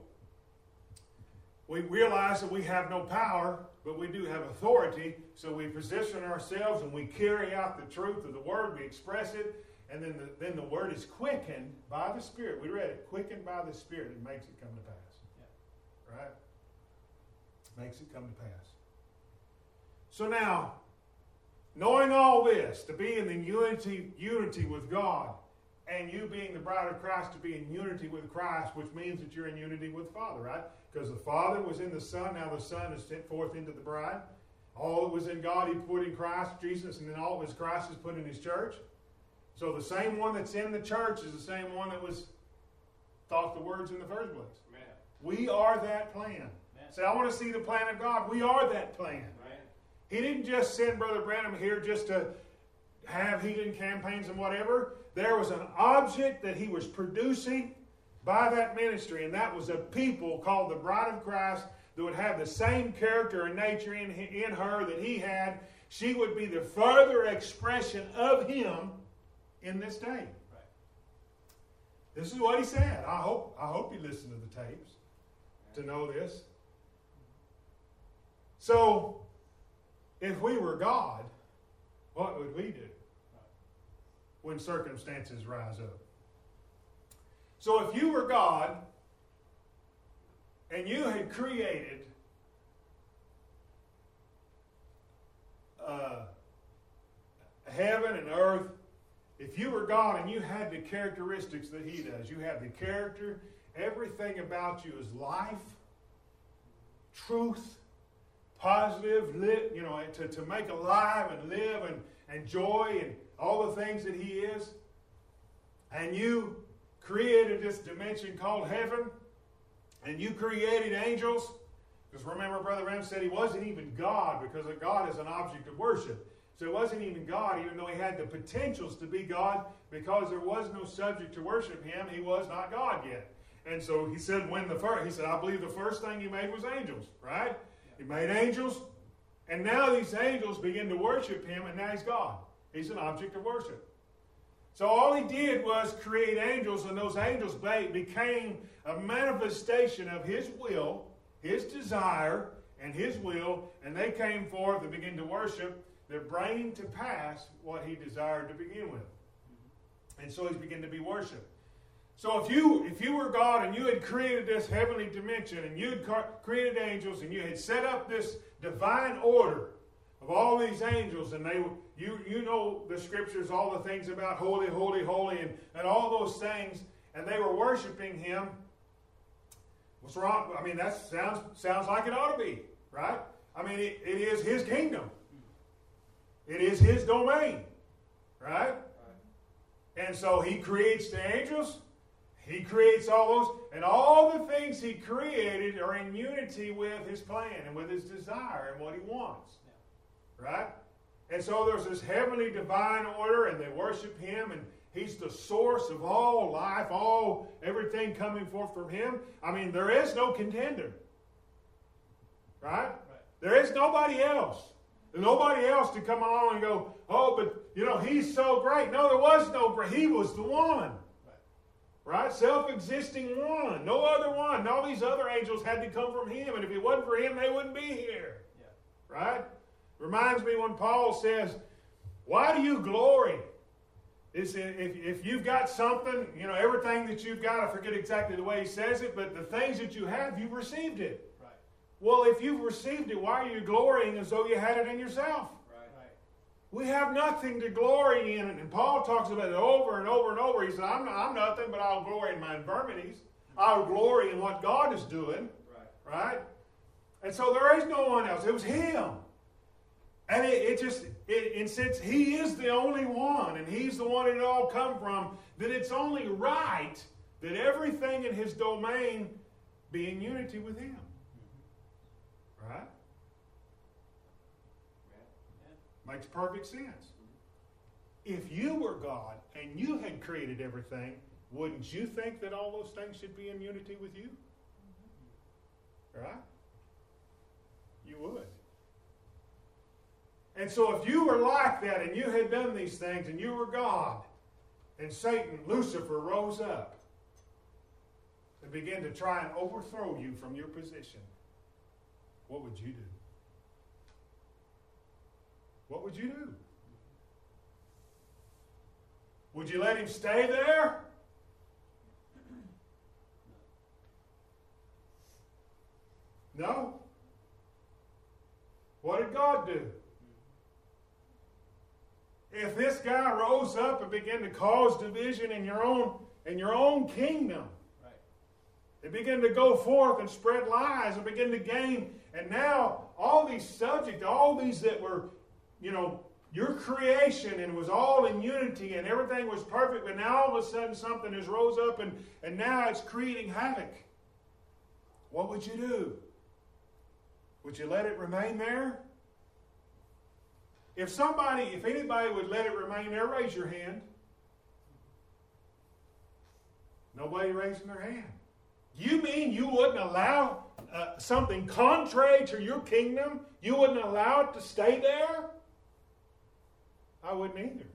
we realize that we have no power, but we do have authority. So we position ourselves and we carry out the truth of the word. We express it, and then the, then the word is quickened by the Spirit. We read it, quickened by the Spirit. It makes it come to pass. Yeah. Right? Makes it come to pass. So now, knowing all this, to be in the unity unity with God, and you being the bride of Christ to be in unity with Christ, which means that you're in unity with the Father, right? Because the Father was in the Son, now the Son is sent forth into the bride. All that was in God, he put in Christ, Jesus, and then all of his Christ is put in his church. So the same one that's in the church is the same one that was taught the words in the first place. Man. We are that plan. Man. Say, I want to see the plan of God. We are that plan. Right. He didn't just send Brother Branham here just to have healing campaigns and whatever. There was an object that he was producing by that ministry, and that was a people called the Bride of Christ that would have the same character and nature in, in her that he had. She would be the further expression of him in this day. Right. This is what he said. I hope, I hope you listen to the tapes to know this. So, if we were God, what would we do when circumstances rise up? So if you were God and you had created uh, heaven and earth, if you were God and you had the characteristics that he does, you have the character, everything about you is life, truth, positive, lit, you know, to, to make alive and live and, and joy and all the things that he is, and you created this dimension called heaven, and you created angels, because remember Brother Ram said he wasn't even God, because God is an object of worship. So it wasn't even God, even though he had the potentials to be God, because there was no subject to worship him, he was not God yet. And so he said, when the first, he said, I believe the first thing he made was angels, right? He made angels, and now these angels begin to worship him, and now he's God. He's an object of worship. So all he did was create angels, and those angels became a manifestation of his will, his desire, and his will, and they came forth and began to worship. They're bringing to pass what he desired to begin with. And so he's beginning to be worshipped. So if you if you were God and you had created this heavenly dimension, and you had created angels, and you had set up this divine order of all these angels, and they you you know the scriptures, all the things about holy, holy, holy, and, and all those things, and they were worshiping him. What's wrong? I mean, that sounds sounds like it ought to be, right? I mean, it, it is his kingdom. It is his domain, right? Right? And so he creates the angels, he creates all those, and all the things he created are in unity with his plan and with his desire and what he wants, yeah. Right? And so there's this heavenly divine order, and they worship him, and he's the source of all life, all everything coming forth from him. I mean, there is no contender, right? Right. There is nobody else. There's nobody else to come along and go, oh, but you know, he's so great. No, there was no great. He was the one. Right? Self-existing one. No other one. All these other angels had to come from him. And if it wasn't for him, they wouldn't be here. Yeah. Right? Reminds me when Paul says, why do you glory? It's if, if you've got something, you know, everything that you've got, I forget exactly the way he says it, but the things that you have, you've received it. Right. Well, if you've received it, why are you glorying as though you had it in yourself? We have nothing to glory in it. And Paul talks about it over and over and over. He said, I'm, I'm nothing, but I'll glory in my infirmities. I'll glory in what God is doing. Right? Right? And so there is no one else. It was him. And it, it just, it, and since he is the only one, and he's the one it all come from, then it's only right that everything in his domain be in unity with him. Right? Makes perfect sense. If you were God and you had created everything, wouldn't you think that all those things should be in unity with you? Right? You would. And so if you were like that and you had done these things and you were God, and Satan, Lucifer, rose up and began to try and overthrow you from your position, what would you do? What would you do? Would you let him stay there? No. What did God do? If this guy rose up and began to cause division in your own in your own kingdom, right, it began to go forth and spread lies and begin to gain, and now all these subjects, all these that were, you know, your creation, and it was all in unity and everything was perfect, but now all of a sudden something has rose up and, and now it's creating havoc. What would you do? Would you let it remain there? If somebody, if anybody would let it remain there, raise your hand. Nobody raising their hand. You mean you wouldn't allow uh, something contrary to your kingdom? You wouldn't allow it to stay there? I wouldn't either.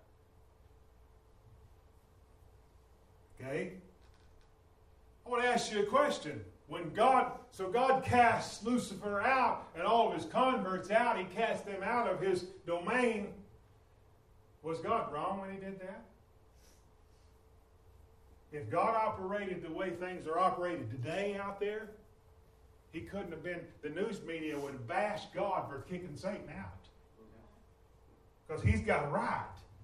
Okay? I want to ask you a question. When God, so God casts Lucifer out and all of his converts out, he cast them out of his domain. Was God wrong when he did that? If God operated the way things are operated today out there, he couldn't have been, the news media would have bashed God for kicking Satan out. Because he's got a right.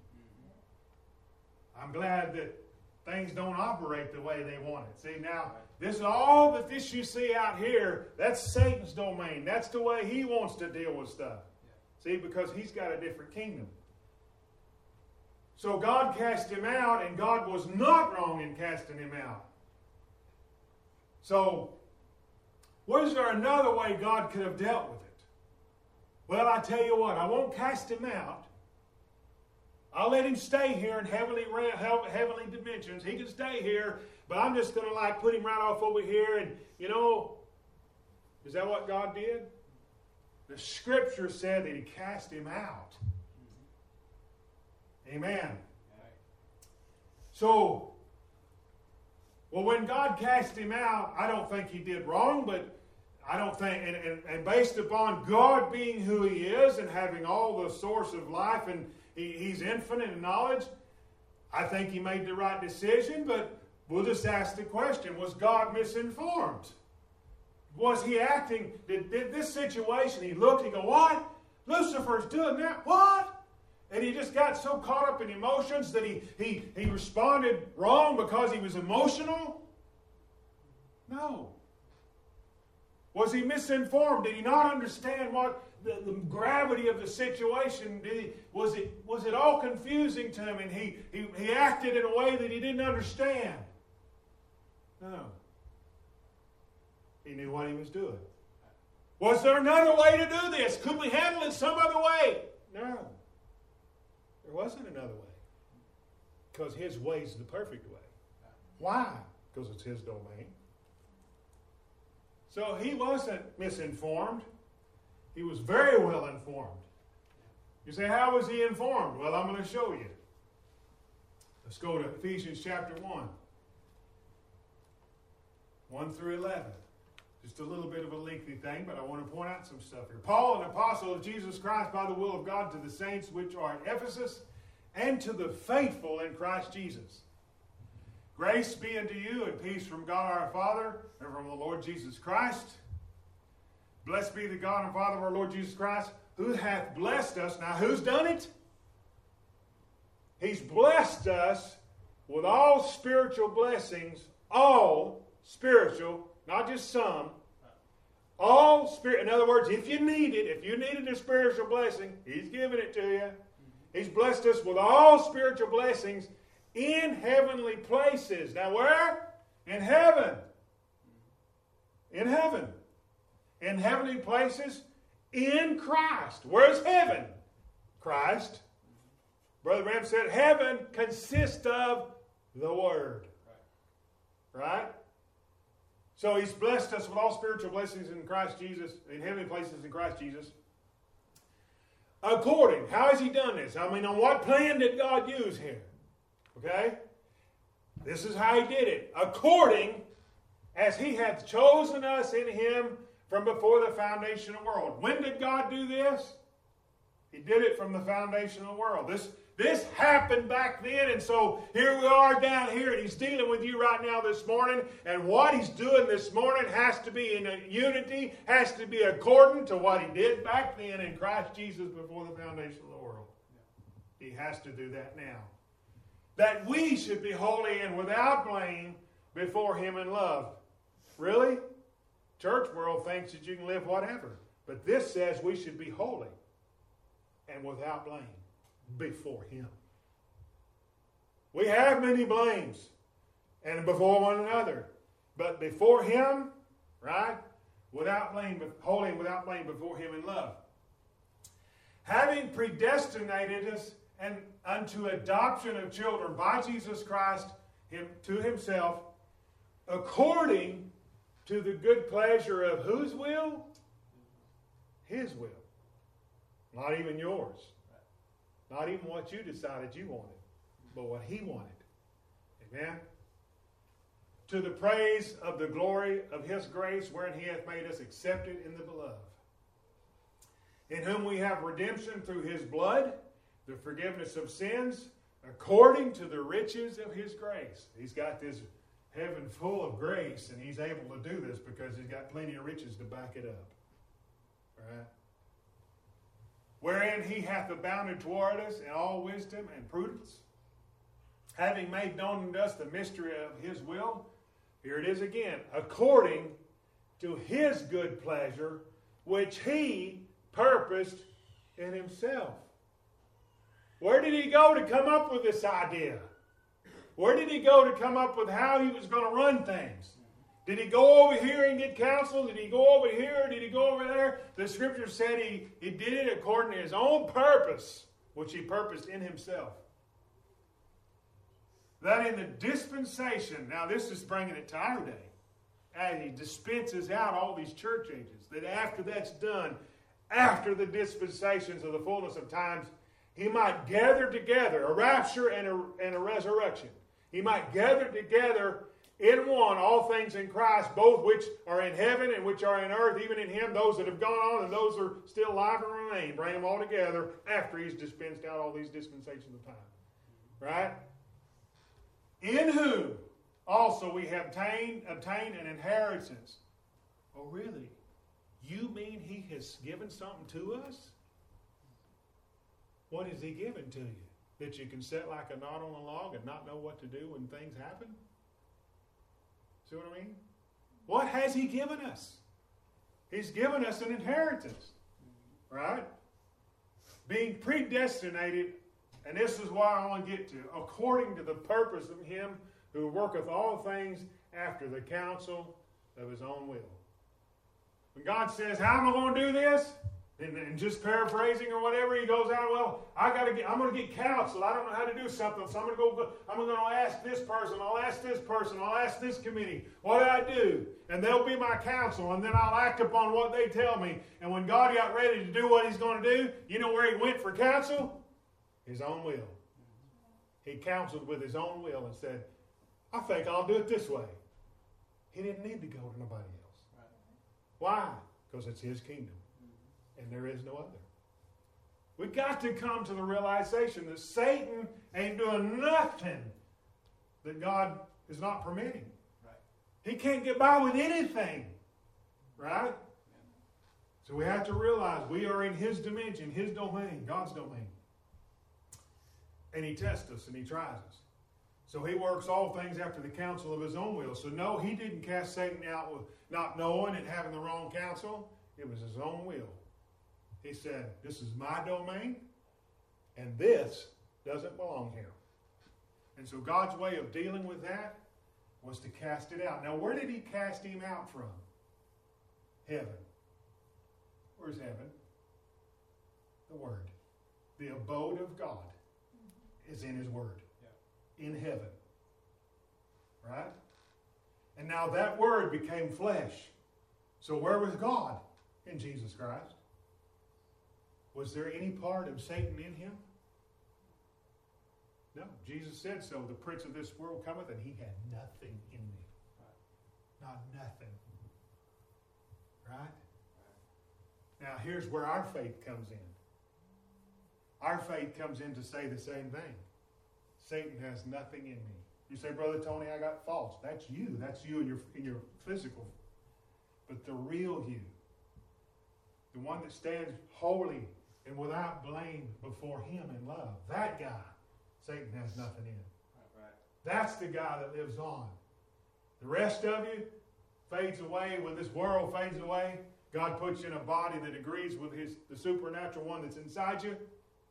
I'm glad that things don't operate the way they want it. See, now, this is all that this you see out here, that's Satan's domain. That's the way he wants to deal with stuff. See, because he's got a different kingdom. So God cast him out, and God was not wrong in casting him out. So, was there another way God could have dealt with it? Well, I tell you what, I won't cast him out. I'll let him stay here in heavenly, heavenly dimensions. He can stay here, but I'm just going to like put him right off over here. And, you know, is that what God did? The Scripture said that he cast him out. Amen. So, well, when God cast him out, I don't think he did wrong, but I don't think, and, and, and based upon God being who he is and having all the source of life, and he, he's infinite in knowledge, I think he made the right decision, but we'll just ask the question, was God misinformed? Was he acting, did, did this situation, he looked and go, what? Lucifer's doing that? What? And he just got so caught up in emotions that he, he, he responded wrong because he was emotional? No. Was he misinformed? Did he not understand what the, the gravity of the situation? Did he, was it was it all confusing to him and he, he, he acted in a way that he didn't understand? No. He knew what he was doing. Was there another way to do this? Could we handle it some other way? No. There wasn't another way. Because his way is the perfect way. Why? Because it's his domain. So he wasn't misinformed. He was very well informed. You say, how was he informed? Well, I'm going to show you. Let's go to Ephesians chapter one. one through eleven. Just a little bit of a lengthy thing, but I want to point out some stuff here. Paul, an apostle of Jesus Christ by the will of God, to the saints which are at Ephesus, and to the faithful in Christ Jesus. Grace be unto you, and peace from God our Father, and from the Lord Jesus Christ. Blessed be the God and Father of our Lord Jesus Christ, who hath blessed us. Now, who's done it? He's blessed us with all spiritual blessings, all spiritual, not just some. All spirit. In other words, if you need it, if you needed a spiritual blessing, He's given it to you. He's blessed us with all spiritual blessings in heavenly places. Now where? In heaven. In heaven. In heavenly places in Christ. Where's heaven? Christ. Brother Branham said heaven consists of the Word. Right? So He's blessed us with all spiritual blessings in Christ Jesus, in heavenly places in Christ Jesus. According, how has He done this? I mean, on what plan did God use here? Okay? This is how He did it. According as He hath chosen us in Him from before the foundation of the world. When did God do this? He did it from the foundation of the world. This, this happened back then, and so here we are down here, and He's dealing with you right now this morning, and what He's doing this morning has to be in a unity, has to be according to what He did back then in Christ Jesus before the foundation of the world. He has to do that now. That we should be holy and without blame before Him in love. Really? Church world thinks that you can live whatever, but this says we should be holy and without blame before Him. We have many blames and before one another, but before Him, right? Without blame, holy and without blame before Him in love. Having predestinated us and unto adoption of children by Jesus Christ him, to Himself, according to the good pleasure of whose will? His will. Not even yours. Not even what you decided you wanted, but what He wanted. Amen? To the praise of the glory of His grace, wherein He hath made us accepted in the Beloved, in whom we have redemption through His blood, the forgiveness of sins, according to the riches of His grace. He's got this heaven full of grace, and He's able to do this because He's got plenty of riches to back it up. All right? Wherein He hath abounded toward us in all wisdom and prudence, having made known unto us the mystery of His will. Here it is again. According to His good pleasure, which He purposed in Himself. Where did He go to come up with this idea? Where did He go to come up with how He was going to run things? Did He go over here and get counsel? Did He go over here? Did He go over there? The Scripture said He, he did it according to His own purpose, which He purposed in Himself. That in the dispensation, now this is bringing it to our day, as He dispenses out all these church ages, that after that's done, after the dispensations of the fullness of times, He might gather together a rapture and a, and a resurrection. He might gather together in one all things in Christ, both which are in heaven and which are in earth, even in Him, those that have gone on and those that are still alive and remain. Bring them all together after He's dispensed out all these dispensations of time. Right? In whom also we have obtained, obtained an inheritance. Oh, really? You mean He has given something to us? What has He given to you? That you can sit like a knot on a log and not know what to do when things happen? See what I mean? What has He given us? He's given us an inheritance. Right? Being predestinated, and this is what I want to get to, according to the purpose of Him who worketh all things after the counsel of His own will. When God says, how am I going to do this? And, and just paraphrasing or whatever, he goes out, well, I gotta get, I'm going to get counsel. I don't know how to do something, so I'm going to go, I'm going to ask this person, I'll ask this person, I'll ask this committee, what do I do? And they'll be my counsel, and then I'll act upon what they tell me. And when God got ready to do what he's going to do, you know where he went for counsel? His own will. He counseled with his own will and said, I think I'll do it this way. He didn't need to go to nobody else. Why? Because it's his kingdom. And there is no other. We got to come to the realization that Satan ain't doing nothing that God is not permitting. Right. He can't get by with anything. Right? Yeah. So we have to realize we are in his dimension, his domain, God's domain. And he tests us and he tries us. So he works all things after the counsel of his own will. So no, he didn't cast Satan out with not knowing and having the wrong counsel. It was his own will. He said, this is my domain, and this doesn't belong here. And so God's way of dealing with that was to cast it out. Now, where did he cast him out from? Heaven. Where's heaven? The Word. The abode of God is in his Word. Yeah. In heaven. Right? And now that Word became flesh. So where was God? In Jesus Christ. Was there any part of Satan in him? No. Jesus said so. The prince of this world cometh, and he had nothing in me. Not nothing. Right? Now, here's where our faith comes in. Our faith comes in to say the same thing. Satan has nothing in me. You say, Brother Tony, I got faults. That's you. That's you in your, in your physical. But the real you, the one that stands holy and without blame before him in love, that guy, Satan has nothing in. Right. That's the guy that lives on. The rest of you fades away. When this world fades away, God puts you in a body that agrees with his the supernatural one that's inside you.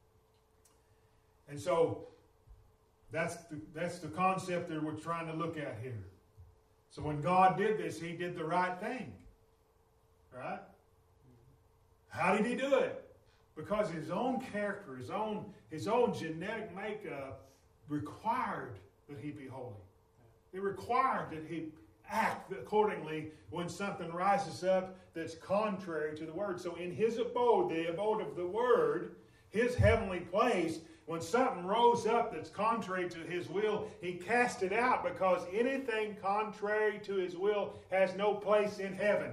And so that's the, that's the concept that we're trying to look at here. So when God did this, he did the right thing. Right? How did he do it? Because his own character, his own, his own genetic makeup required that he be holy. It required that he act accordingly when something rises up that's contrary to the Word. So in his abode, the abode of the Word, his heavenly place, when something rose up that's contrary to his will, he cast it out, because anything contrary to his will has no place in heaven.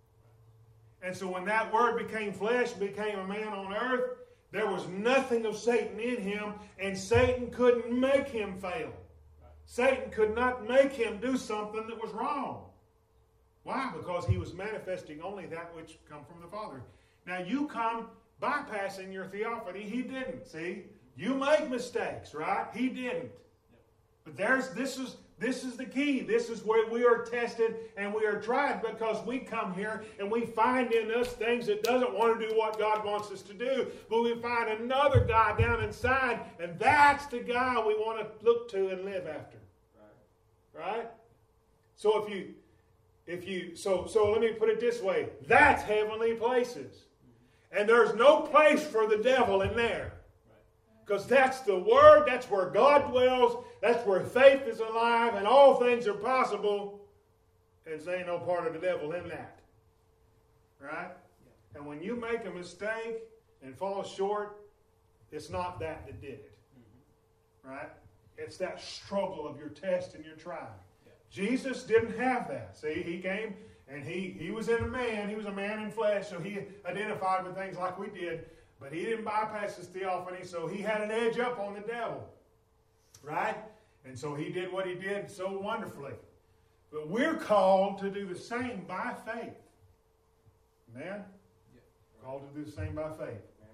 And so when that Word became flesh, became a man on earth, there was nothing of Satan in him, and Satan couldn't make him fail. Satan could not make him do something that was wrong. Why? Because he was manifesting only that which come from the Father. Now you come bypassing your theophany. He didn't. See? You make mistakes, right? He didn't. But there's this is this is the key. This is where we are tested and we are tried, because we come here and we find in us things that doesn't want to do what God wants us to do. But we find another guy down inside, and that's the guy we want to look to and live after. Right? Right? So if you if you so so let me put it this way. That's heavenly places. And there's no place for the devil in there. Because that's the Word, that's where God dwells, that's where faith is alive, and all things are possible. And there ain't no part of the devil in that. Right? Yeah. And when you make a mistake and fall short, it's not that that did it. Mm-hmm. Right? It's that struggle of your test and your trial. Yeah. Jesus didn't have that. See, he came and he, he was in a man, he was a man in flesh, so he identified with things like we did. But he didn't bypass his theophany, so he had an edge up on the devil. Right? And so he did what he did so wonderfully. But we're called to do the same by faith. Amen? Yeah. Called to do the same by faith. Yeah.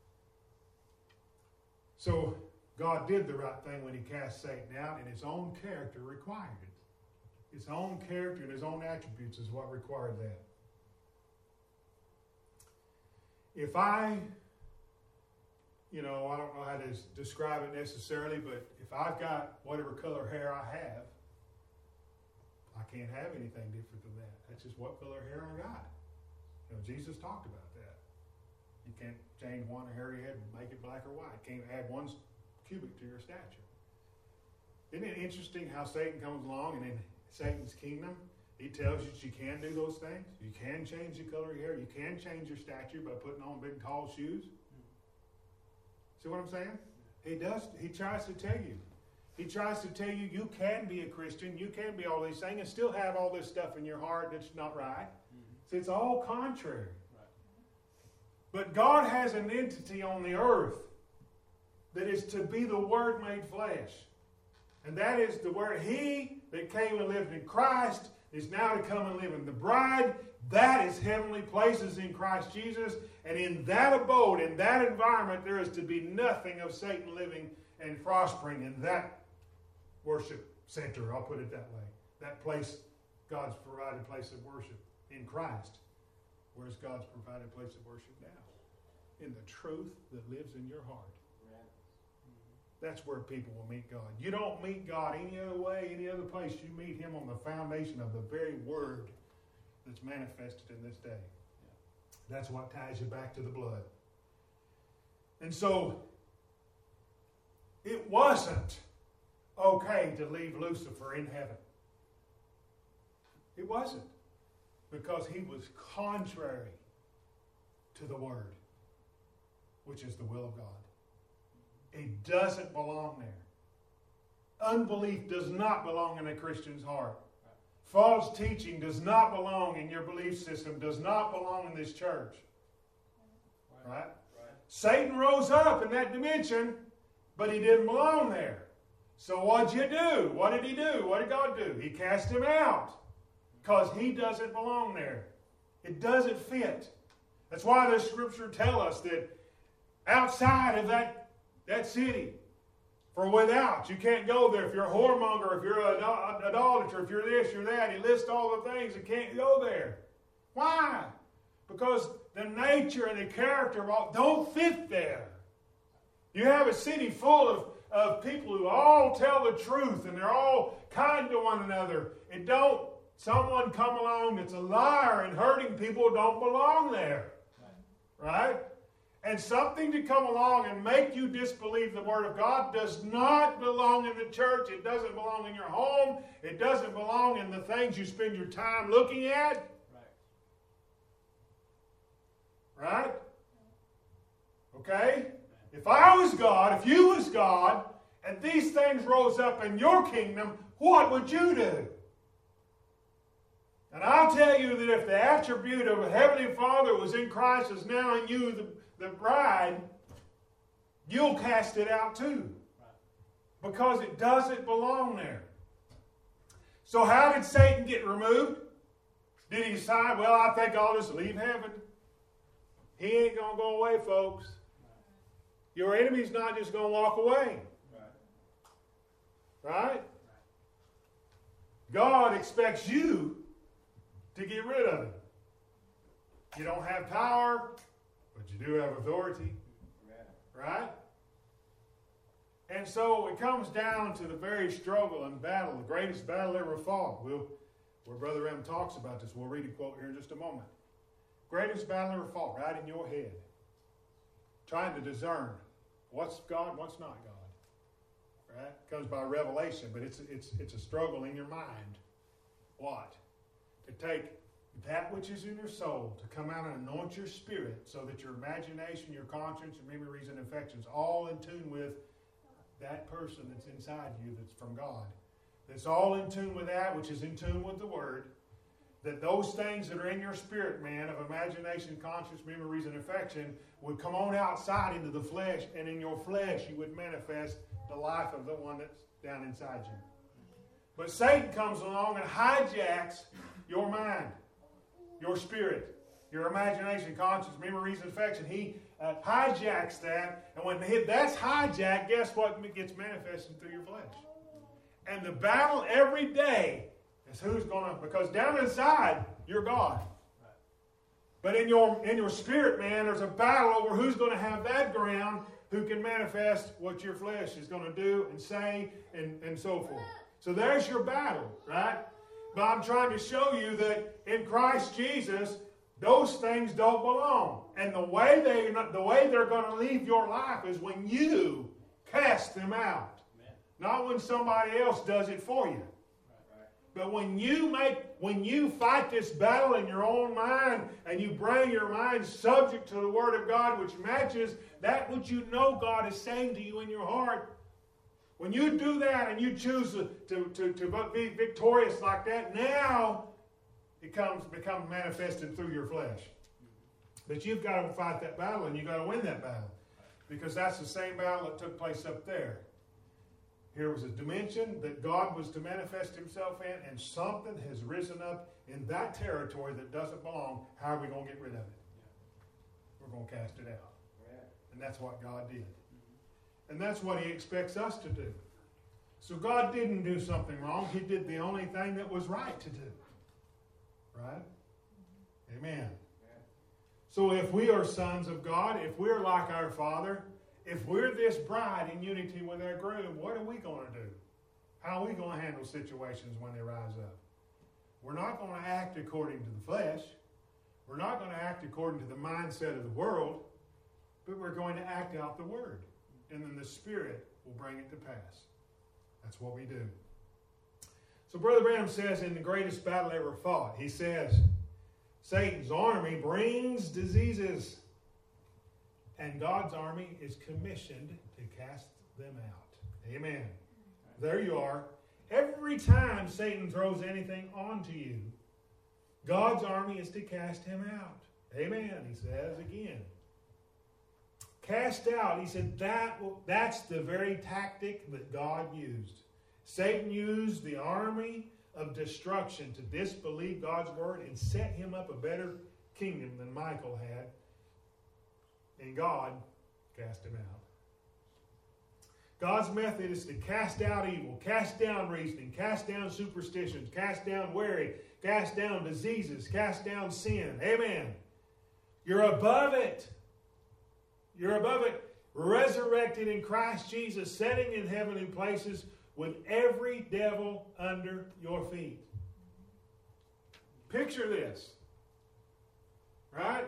So God did the right thing when he cast Satan out, and his own character required it. His own character and his own attributes is what required that. If I... You know, I don't know how to describe it necessarily, but if I've got whatever color hair I have, I can't have anything different than that. That's just what color hair I got. You know, Jesus talked about that. You can't change one hair of your head and make it black or white. You can't add one cubit to your stature. Isn't it interesting how Satan comes along and in Satan's kingdom, he tells you that you can do those things. You can change the color of your hair. You can change your stature by putting on big, tall shoes. See what I'm saying? He does. He tries to tell you. He tries to tell you you can be a Christian. You can be all these things and still have all this stuff in your heart that's not right. Mm-hmm. See, it's all contrary. Right. But God has an entity on the earth that is to be the Word made flesh. And that is the Word. He that came and lived in Christ is now to come and live in the bride. That is heavenly places in Christ Jesus. And in that abode, in that environment, there is to be nothing of Satan living and prospering in that worship center. I'll put it that way. That place, God's provided place of worship in Christ. Where's God's provided place of worship now? In the truth that lives in your heart. That's where people will meet God. You don't meet God any other way, any other place. You meet Him on the foundation of the very Word that's manifested in this day. Yeah. That's what ties you back to the blood. And so, it wasn't okay to leave Lucifer in heaven. It wasn't. Because he was contrary to the Word, which is the will of God. It doesn't belong there. Unbelief does not belong in a Christian's heart. False teaching does not belong in your belief system, does not belong in this church. Right? Right? Satan rose up in that dimension, but he didn't belong there. So what'd you do? What did he do? What did God do? He cast him out because he doesn't belong there. It doesn't fit. That's why the Scripture tells us that outside of that That city, for without, you can't go there. If you're a whoremonger, if you're an idolater, if you're this, you're that, he lists all the things that can't go there. Why? Because the nature and the character of all don't fit there. You have a city full of, of people who all tell the truth and they're all kind to one another. And don't someone come along that's a liar and hurting people don't belong there. Right? And something to come along and make you disbelieve the Word of God does not belong in the church. It doesn't belong in your home. It doesn't belong in the things you spend your time looking at. Right? Right? Okay? If I was God, if you was God, and these things rose up in your kingdom, what would you do? And I'll tell you that if the attribute of a Heavenly Father was in Christ is now in you, the the bride, you'll cast it out too. Because it doesn't belong there. So how did Satan get removed? Did he decide, well, I think I'll just leave heaven? He ain't going to go away, folks. Your enemy's not just going to walk away. Right? God expects you to get rid of him. You don't have power, but you do have authority. Right? And so it comes down to the very struggle and battle, the greatest battle ever fought. We'll, where Brother M talks about this, we'll read a quote here in just a moment. Greatest battle ever fought, right in your head. Trying to discern what's God, what's not God. Right? It comes by revelation, but it's, it's, it's a struggle in your mind. What? To take that which is in your soul, to come out and anoint your spirit so that your imagination, your conscience, your memories and affections all in tune with that person that's inside you that's from God. That's all in tune with that which is in tune with the Word. That those things that are in your spirit, man, of imagination, conscience, memories, and affection would come on outside into the flesh, and in your flesh you would manifest the life of the one that's down inside you. But Satan comes along and hijacks your mind, your spirit, your imagination, conscience, memories, and affection. He uh, hijacks that, and when that's hijacked, guess what gets manifested through your flesh? And the battle every day is who's going to, because down inside, you're God. But in your in your spirit, man, there's a battle over who's going to have that ground, who can manifest what your flesh is going to do and say and, and so forth. So there's your battle, right? But I'm trying to show you that in Christ Jesus, Those things don't belong. And the way, they, the way they're going to leave your life is when you cast them out. Amen. Not when somebody else does it for you. Right, right. But when you make, when you fight this battle in your own mind and you bring your mind subject to the Word of God, which matches that which you know God is saying to you in your heart, when you do that and you choose to, to, to, to be victorious like that, now it comes becomes manifested through your flesh. But you've got to fight that battle and you've got to win that battle. Because that's the same battle that took place up there. Here was a dimension that God was to manifest himself in, and something has risen up in that territory that doesn't belong. How are we going to get rid of it? We're going to cast it out. And that's what God did. And that's what he expects us to do. So God didn't do something wrong. He did the only thing that was right to do. Right? Amen. So if we are sons of God, if we're like our Father, if we're this bride in unity with our groom, what are we going to do? How are we going to handle situations when they rise up? We're not going to act according to the flesh. We're not going to act according to the mindset of the world, but we're going to act out the Word. And then the Spirit will bring it to pass. That's what we do. So Brother Branham says in the greatest battle ever fought, he says, Satan's army brings diseases, and God's army is commissioned to cast them out. Amen. There you are. Every time Satan throws anything onto you, God's army is to cast him out. Amen, he says again. Cast out, he said, that that's the very tactic that God used. Satan used the army of destruction to disbelieve God's word and set him up a better kingdom than Michael had. And God cast him out. God's method is to cast out evil, cast down reasoning, cast down superstitions, cast down worry, cast down diseases, cast down sin. Amen. You're above it. You're above it. Resurrected in Christ Jesus, sitting in heavenly places with every devil under your feet. Picture this. Right?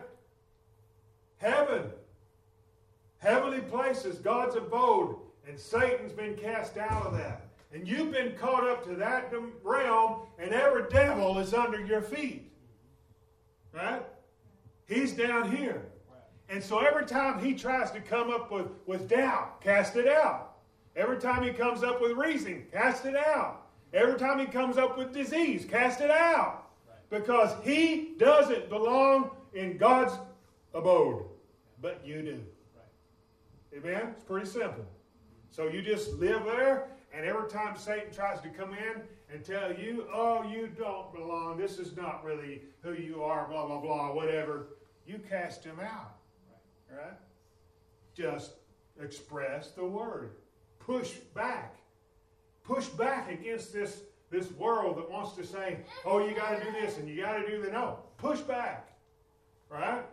Heaven. Heavenly places, God's abode, and Satan's been cast out of that. And you've been caught up to that realm, and every devil is under your feet. Right? He's down here. And so every time he tries to come up with, with doubt, cast it out. Every time he comes up with reasoning, cast it out. Every time he comes up with disease, cast it out. Because he doesn't belong in God's abode, but you do. Amen? It's pretty simple. So you just live there, and every time Satan tries to come in and tell you, oh, you don't belong, this is not really who you are, blah, blah, blah, whatever, you cast him out. Right? Just express the word. Push back. Push back against this, this world that wants to say, oh, you got to do this and you got to do that. No. Push back. Right?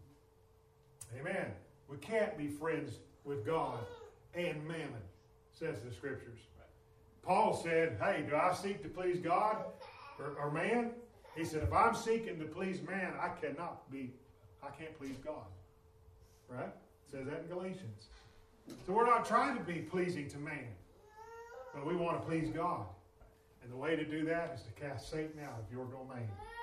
Amen. We can't be friends with God and mammon, says the Scriptures. Paul said, hey, do I seek to please God or, or man? He said, if I'm seeking to please man, I cannot be, I can't please God. Right? It says that in Galatians. So we're not trying to be pleasing to man, but we want to please God. And the way to do that is to cast Satan out of your domain.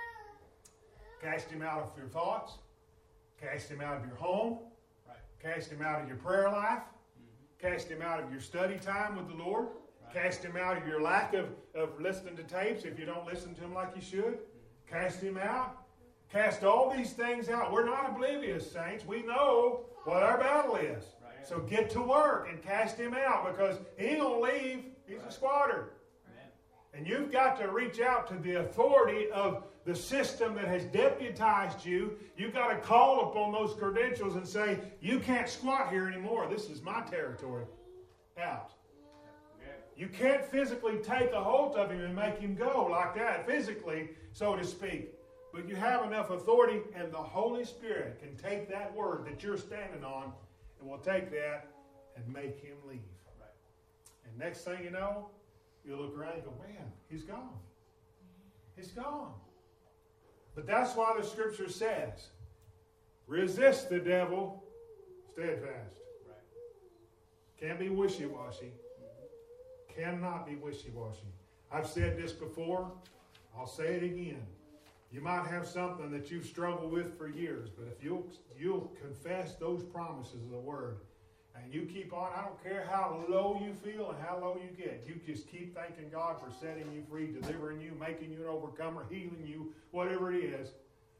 Cast him out of your thoughts. Cast him out of your home. Right. Cast him out of your prayer life. Mm-hmm. Cast him out of your study time with the Lord. Right. Cast him out of your lack of, of listening to tapes if you don't listen to him like you should. Mm-hmm. Cast him out. Cast all these things out. We're not oblivious, saints. We know what our battle is. Right. So get to work and cast him out, because he ain't going to leave. He's right. a squatter. Right. And you've got to reach out to the authority of the system that has deputized you. You've got to call upon those credentials and say, you can't squat here anymore. This is my territory. Out. You can't physically take a hold of him and make him go like that, physically, so to speak. But you have enough authority, and the Holy Spirit can take that word that you're standing on, and will take that and make him leave. Right. And next thing you know, you'll look around and go, man, he's gone. He's gone. But that's why the Scripture says, resist the devil steadfast. Right. Can't be wishy-washy. Cannot be wishy-washy. I've said this before. I'll say it again. You might have something that you've struggled with for years, but if you'll, you'll confess those promises of the Word, and you keep on, I don't care how low you feel and how low you get. You just keep thanking God for setting you free, delivering you, making you an overcomer, healing you, whatever it is.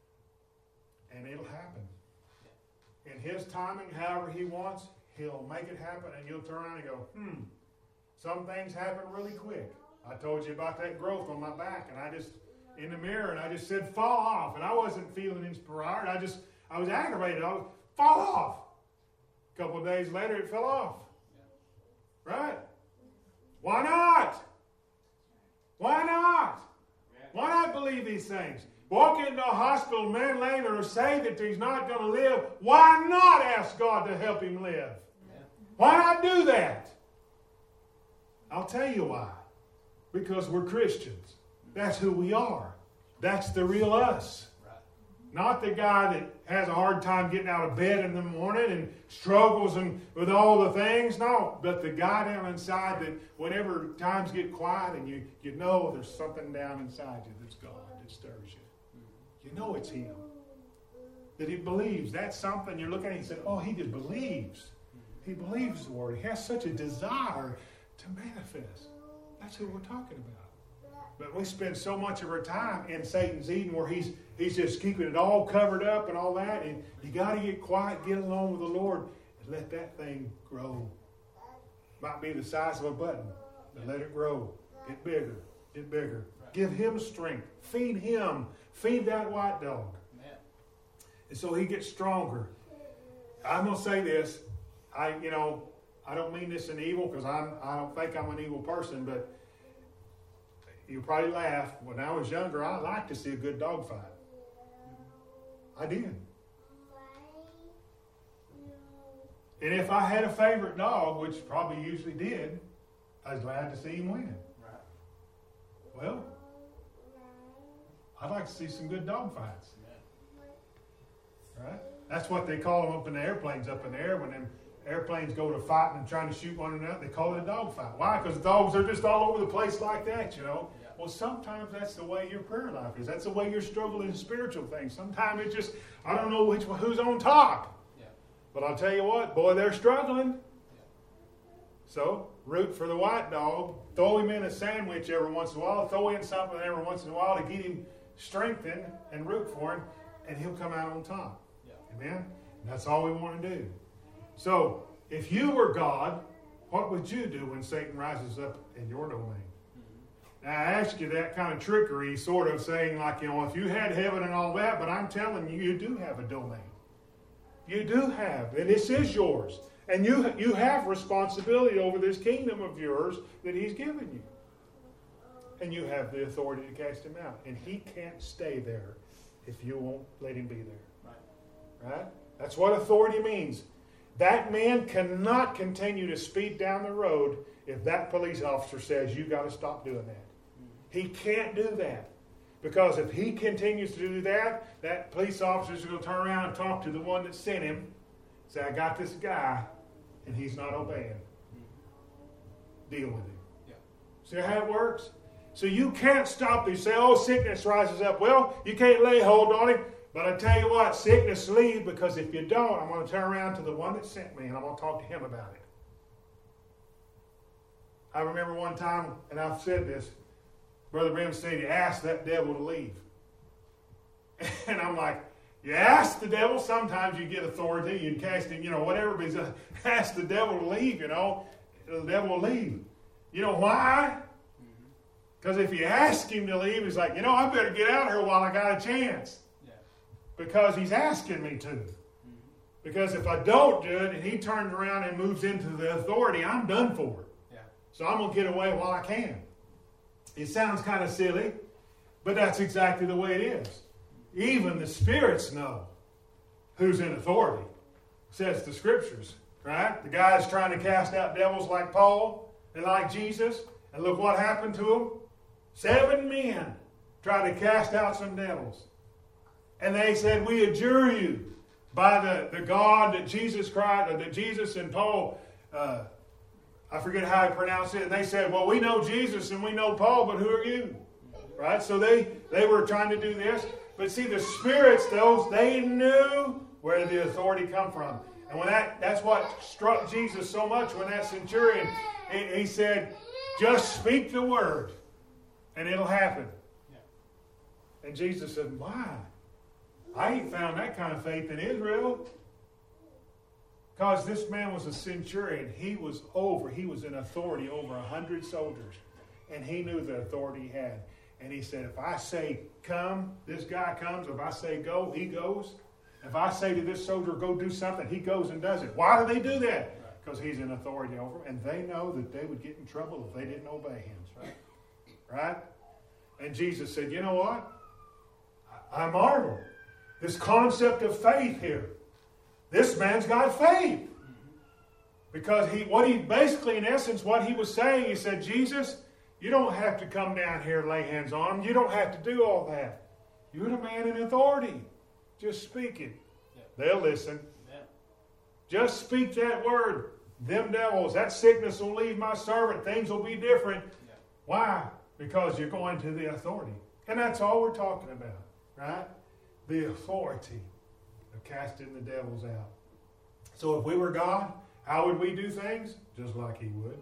And it'll happen. In His timing, however He wants, He'll make it happen, and you'll turn around and go, hmm, some things happen really quick. I told you about that growth on my back, and I just, in the mirror, and I just said, fall off. And I wasn't feeling inspired. I just, I was aggravated. I was, fall off. A couple of days later, it fell off. Right? Why not? Why not? Why not believe these things? Walk into a hospital, man laying there, say that he's not going to live. Why not ask God to help him live? Why not do that? I'll tell you why. Because we're Christians. That's who we are. That's the real us. Not the guy that has a hard time getting out of bed in the morning and struggles and with all the things. No, but the guy down inside that whenever times get quiet and you, you know there's something down inside you that's God that stirs you. You know it's Him. That He believes. That's something you're looking at and you say, oh, he just believes. He believes the Word. He has such a desire to manifest. That's who we're talking about. But we spend so much of our time in Satan's Eden where he's he's just keeping it all covered up and all that. And you got to get quiet, get along with the Lord, and let that thing grow. Might be the size of a button, but let it grow. Get bigger, get bigger. Give Him strength. Feed Him. Feed that white dog. And so he gets stronger. I'm going to say this. I, you know, I don't mean this in evil because I'm I don't think I'm an evil person, but you probably laugh. When I was younger, I liked to see a good dog fight. I did. And if I had a favorite dog, which probably usually did, I was glad to see him win. Right. Well, I'd like to see some good dog fights. Right? That's what they call them up in the airplanes up in the air when them airplanes go to fighting and trying to shoot one another. They call it a dog fight. Why? Because dogs are just all over the place like that, you know. Yeah. Well, sometimes that's the way your prayer life is. That's the way you're struggling in spiritual things. Sometimes it's just, I don't know which who's on top. Yeah. But I'll tell you what, boy, they're struggling. Yeah. So, root for the white dog. Throw him in a sandwich every once in a while. Throw in something every once in a while to get him strengthened and root for him, and he'll come out on top. Yeah. Amen? And that's all we want to do. So, if you were God, what would you do when Satan rises up in your domain? Mm-hmm. Now, I ask you that kind of trickery, sort of saying like, you know, if you had heaven and all that, but I'm telling you, you do have a domain. You do have, and this is yours. And you, you have responsibility over this kingdom of yours that He's given you. And you have the authority to cast him out. And he can't stay there if you won't let him be there. Right? Right? That's what authority means. That man cannot continue to speed down the road if that police officer says, you've got to stop doing that. Mm-hmm. He can't do that. Because if he continues to do that, that police officer is going to turn around and talk to the one that sent him. Say, I got this guy, and he's not obeying. Mm-hmm. Deal with him. Yeah. See how it works? So you can't stop. You say, oh, sickness rises up. Well, you can't lay hold on him. But I tell you what, sickness leave, because if you don't, I'm going to turn around to the one that sent me, and I'm going to talk to him about it. I remember one time, and I've said this, Brother Brim said he asked that devil to leave. And I'm like, you ask the devil, sometimes you get authority, you cast him, you know, whatever, but uh, ask the devil to leave, you know, the devil will leave. You know why? Because if you ask him to leave, he's like, you know, I better get out of here while I got a chance. Yeah. Because he's asking me to. Mm-hmm. Because if I don't do it and he turns around and moves into the authority, I'm done for. Yeah. So I'm going to get away while I can. It sounds kind of silly, but that's exactly the way it is. Even the spirits know who's in authority, says the scriptures, right? The guy's trying to cast out devils like Paul and like Jesus, and look what happened to him. Seven men tried to cast out some devils. And they said, we adjure you by the, the God that Jesus Christ, or that Jesus and Paul, uh, I forget how he pronounced it. And they said, well, we know Jesus and we know Paul, but who are you? Right? So they, they were trying to do this. But see, the spirits, those, they knew where the authority come from. And when that, that's what struck Jesus so much when that centurion, he, he said, just speak the word and it'll happen. And Jesus said, why? I ain't found that kind of faith in Israel. Because this man was a centurion. He was over, he was in authority over a hundred soldiers. And he knew the authority he had. And he said, if I say come, this guy comes. If I say go, he goes. If I say to this soldier, go do something, he goes and does it. Why do they do that? Because he's in authority over them. And they know that they would get in trouble if they didn't obey him. Right? Right? And Jesus said, you know what? I, I marvel. This concept of faith here. This man's got faith. Because he, what he basically, in essence, what he was saying, he said, Jesus, you don't have to come down here and lay hands on them. You don't have to do all that. You're the man in authority. Just speak it. Yeah. They'll listen. Yeah. Just speak that word. Them devils, that sickness will leave my servant. Things will be different. Yeah. Why? Because you're going to the authority. And that's all we're talking about, right? The authority of casting the devils out. So if we were God, how would we do things? Just like he would.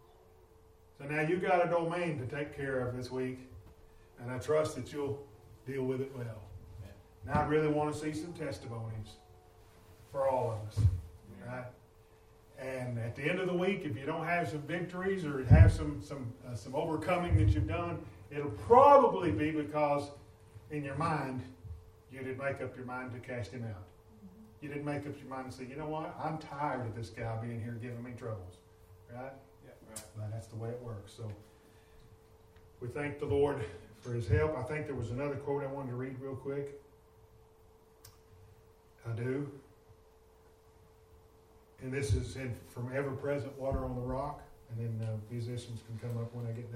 So now you've got a domain to take care of this week, and I trust that you'll deal with it well. Now I really want to see some testimonies for all of us, right? And at the end of the week, if you don't have some victories or have some some uh, some overcoming that you've done, it'll probably be because in your mind you didn't make up your mind to cast him out. You didn't make up your mind and say, you know what? I'm tired of this guy being here giving me troubles, right? Yeah, right. But that's the way it works. So we thank the Lord for his help. I think there was another quote I wanted to read real quick. I do. And this is in, from Ever Present Water on the Rock. And then uh, musicians can come up when I get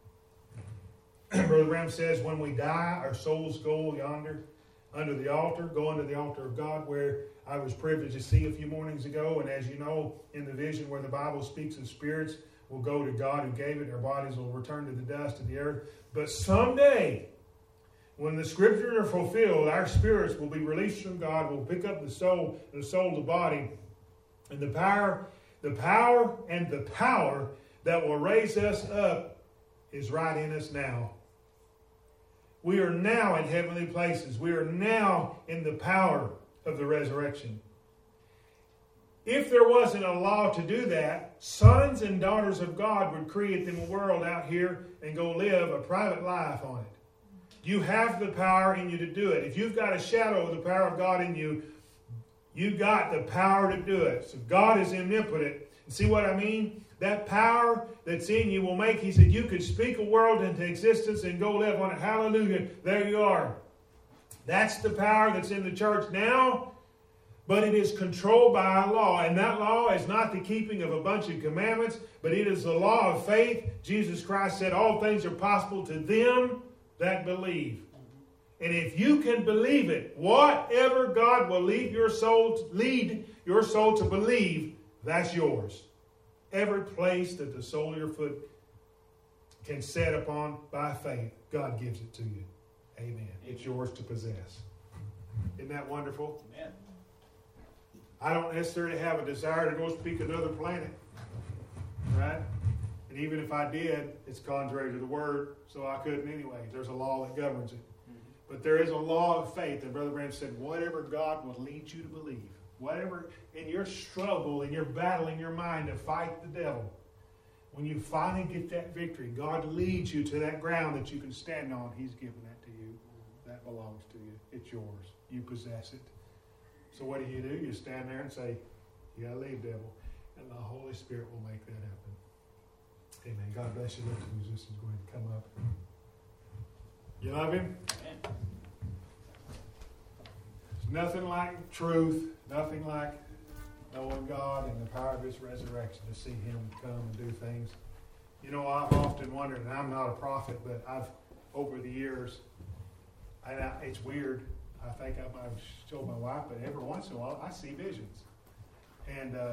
done. Brother Branham says, when we die, our souls go yonder under the altar, go under the altar of God, where I was privileged to see a few mornings ago. And as you know, in the vision where the Bible speaks of spirits, will go to God who gave it. Our bodies will return to the dust of the earth. But someday, when the scriptures are fulfilled, our spirits will be released from God. We'll pick up the soul, the soul, the body, and the power, the power and the power that will raise us up is right in us now. We are now in heavenly places. We are now in the power of the resurrection. If there wasn't a law to do that, sons and daughters of God would create them a world out here and go live a private life on it. You have the power in you to do it. If you've got a shadow of the power of God in you, you've got the power to do it. So God is omnipotent. And see what I mean? That power that's in you will make, he said, you could speak a world into existence and go live on it. Hallelujah. There you are. That's the power that's in the church now, but it is controlled by a law. And that law is not the keeping of a bunch of commandments, but it is the law of faith. Jesus Christ said all things are possible to them that believe. And if you can believe it, whatever God will lead your soul to, lead your soul to believe, that's yours. Every place that the sole of your foot can set upon by faith, God gives it to you. Amen. It's yours to possess. Isn't that wonderful? Amen. I don't necessarily have a desire to go speak another planet. Right? And even if I did, it's contrary to the word, so I couldn't anyway. There's a law that governs it. Mm-hmm. But there is a law of faith. And Brother Branham said, whatever God will lead you to believe, whatever in your struggle, in your battle, in your mind to fight the devil, when you finally get that victory, God leads you to that ground that you can stand on. He's given that to you. That belongs to you. It's yours. You possess it. So what do you do? You stand there and say, you got to leave, devil. And the Holy Spirit will make that happen. Amen. God bless you. Let the musicians go ahead and come up. You love him? Amen. There's nothing like truth. Nothing like knowing God and the power of his resurrection, to see him come and do things. You know, I've often wondered, and I'm not a prophet, but I've, over the years, and I, it's weird, I think I might have showed my wife, but every once in a while I see visions. And uh,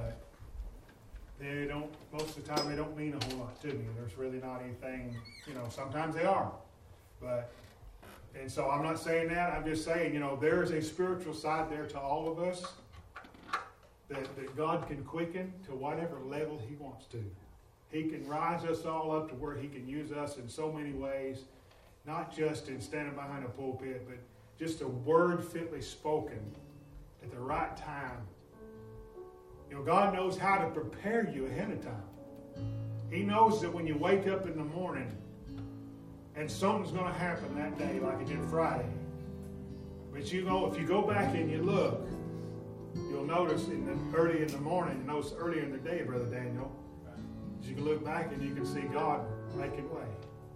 they don't, most of the time they don't mean a whole lot to me. There's really not anything, you know, sometimes they are. But, and so I'm not saying that, I'm just saying, you know, there is a spiritual side there to all of us that, that God can quicken to whatever level He wants to. He can rise us all up to where He can use us in so many ways, not just in standing behind a pulpit, but just a word fitly spoken at the right time. You know, God knows how to prepare you ahead of time. He knows that when you wake up in the morning and something's going to happen that day like it did Friday. But you know, if you go back and you look, you'll notice in the, early in the morning, you notice earlier in the day, Brother Daniel, you can look back and you can see God making way.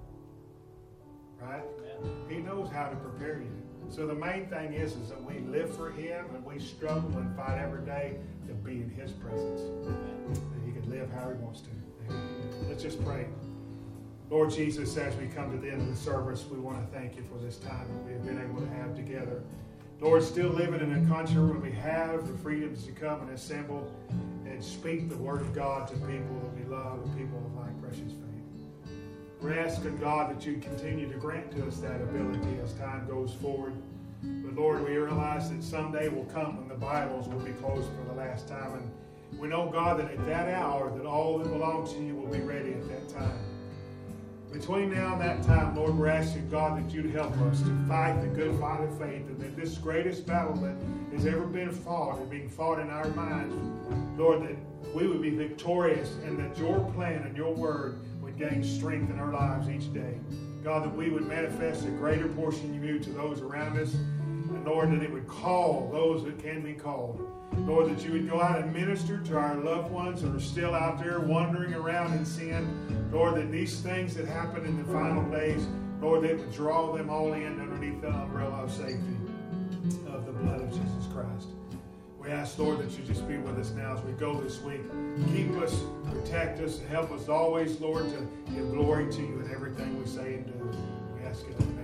Right? He knows how to prepare you. So the main thing is, is that we live for Him and we struggle and fight every day to be in His presence. That He can live how He wants to. Let's just pray. Lord Jesus, as we come to the end of the service, we want to thank You for this time that we have been able to have together. Lord, still living in a country where we have the freedoms to come and assemble and speak the Word of God to people that we love and people of like precious faith. We're asking, God, that You continue to grant to us that ability as time goes forward. But Lord, we realize that someday will come when the Bibles will be closed for the last time. And we know, God, that at that hour, that all that belongs to You will be ready at that time. Between now and that time, Lord, we're asking, God, that You'd help us to fight the good fight of faith, and that this greatest battle that has ever been fought and being fought in our minds, Lord, that we would be victorious and that Your plan and Your word would gain strength in our lives each day. God, that we would manifest a greater portion of You to those around us, and Lord, that it would call those that can be called. Lord, that You would go out and minister to our loved ones that are still out there wandering around in sin. Lord, that these things that happen in the final days, Lord, that would draw them all in underneath the umbrella of safety of the blood of Jesus Christ. We ask, Lord, that You just be with us now as we go this week. Keep us, protect us, and help us always, Lord, to give glory to You in everything we say and do. We ask it in the name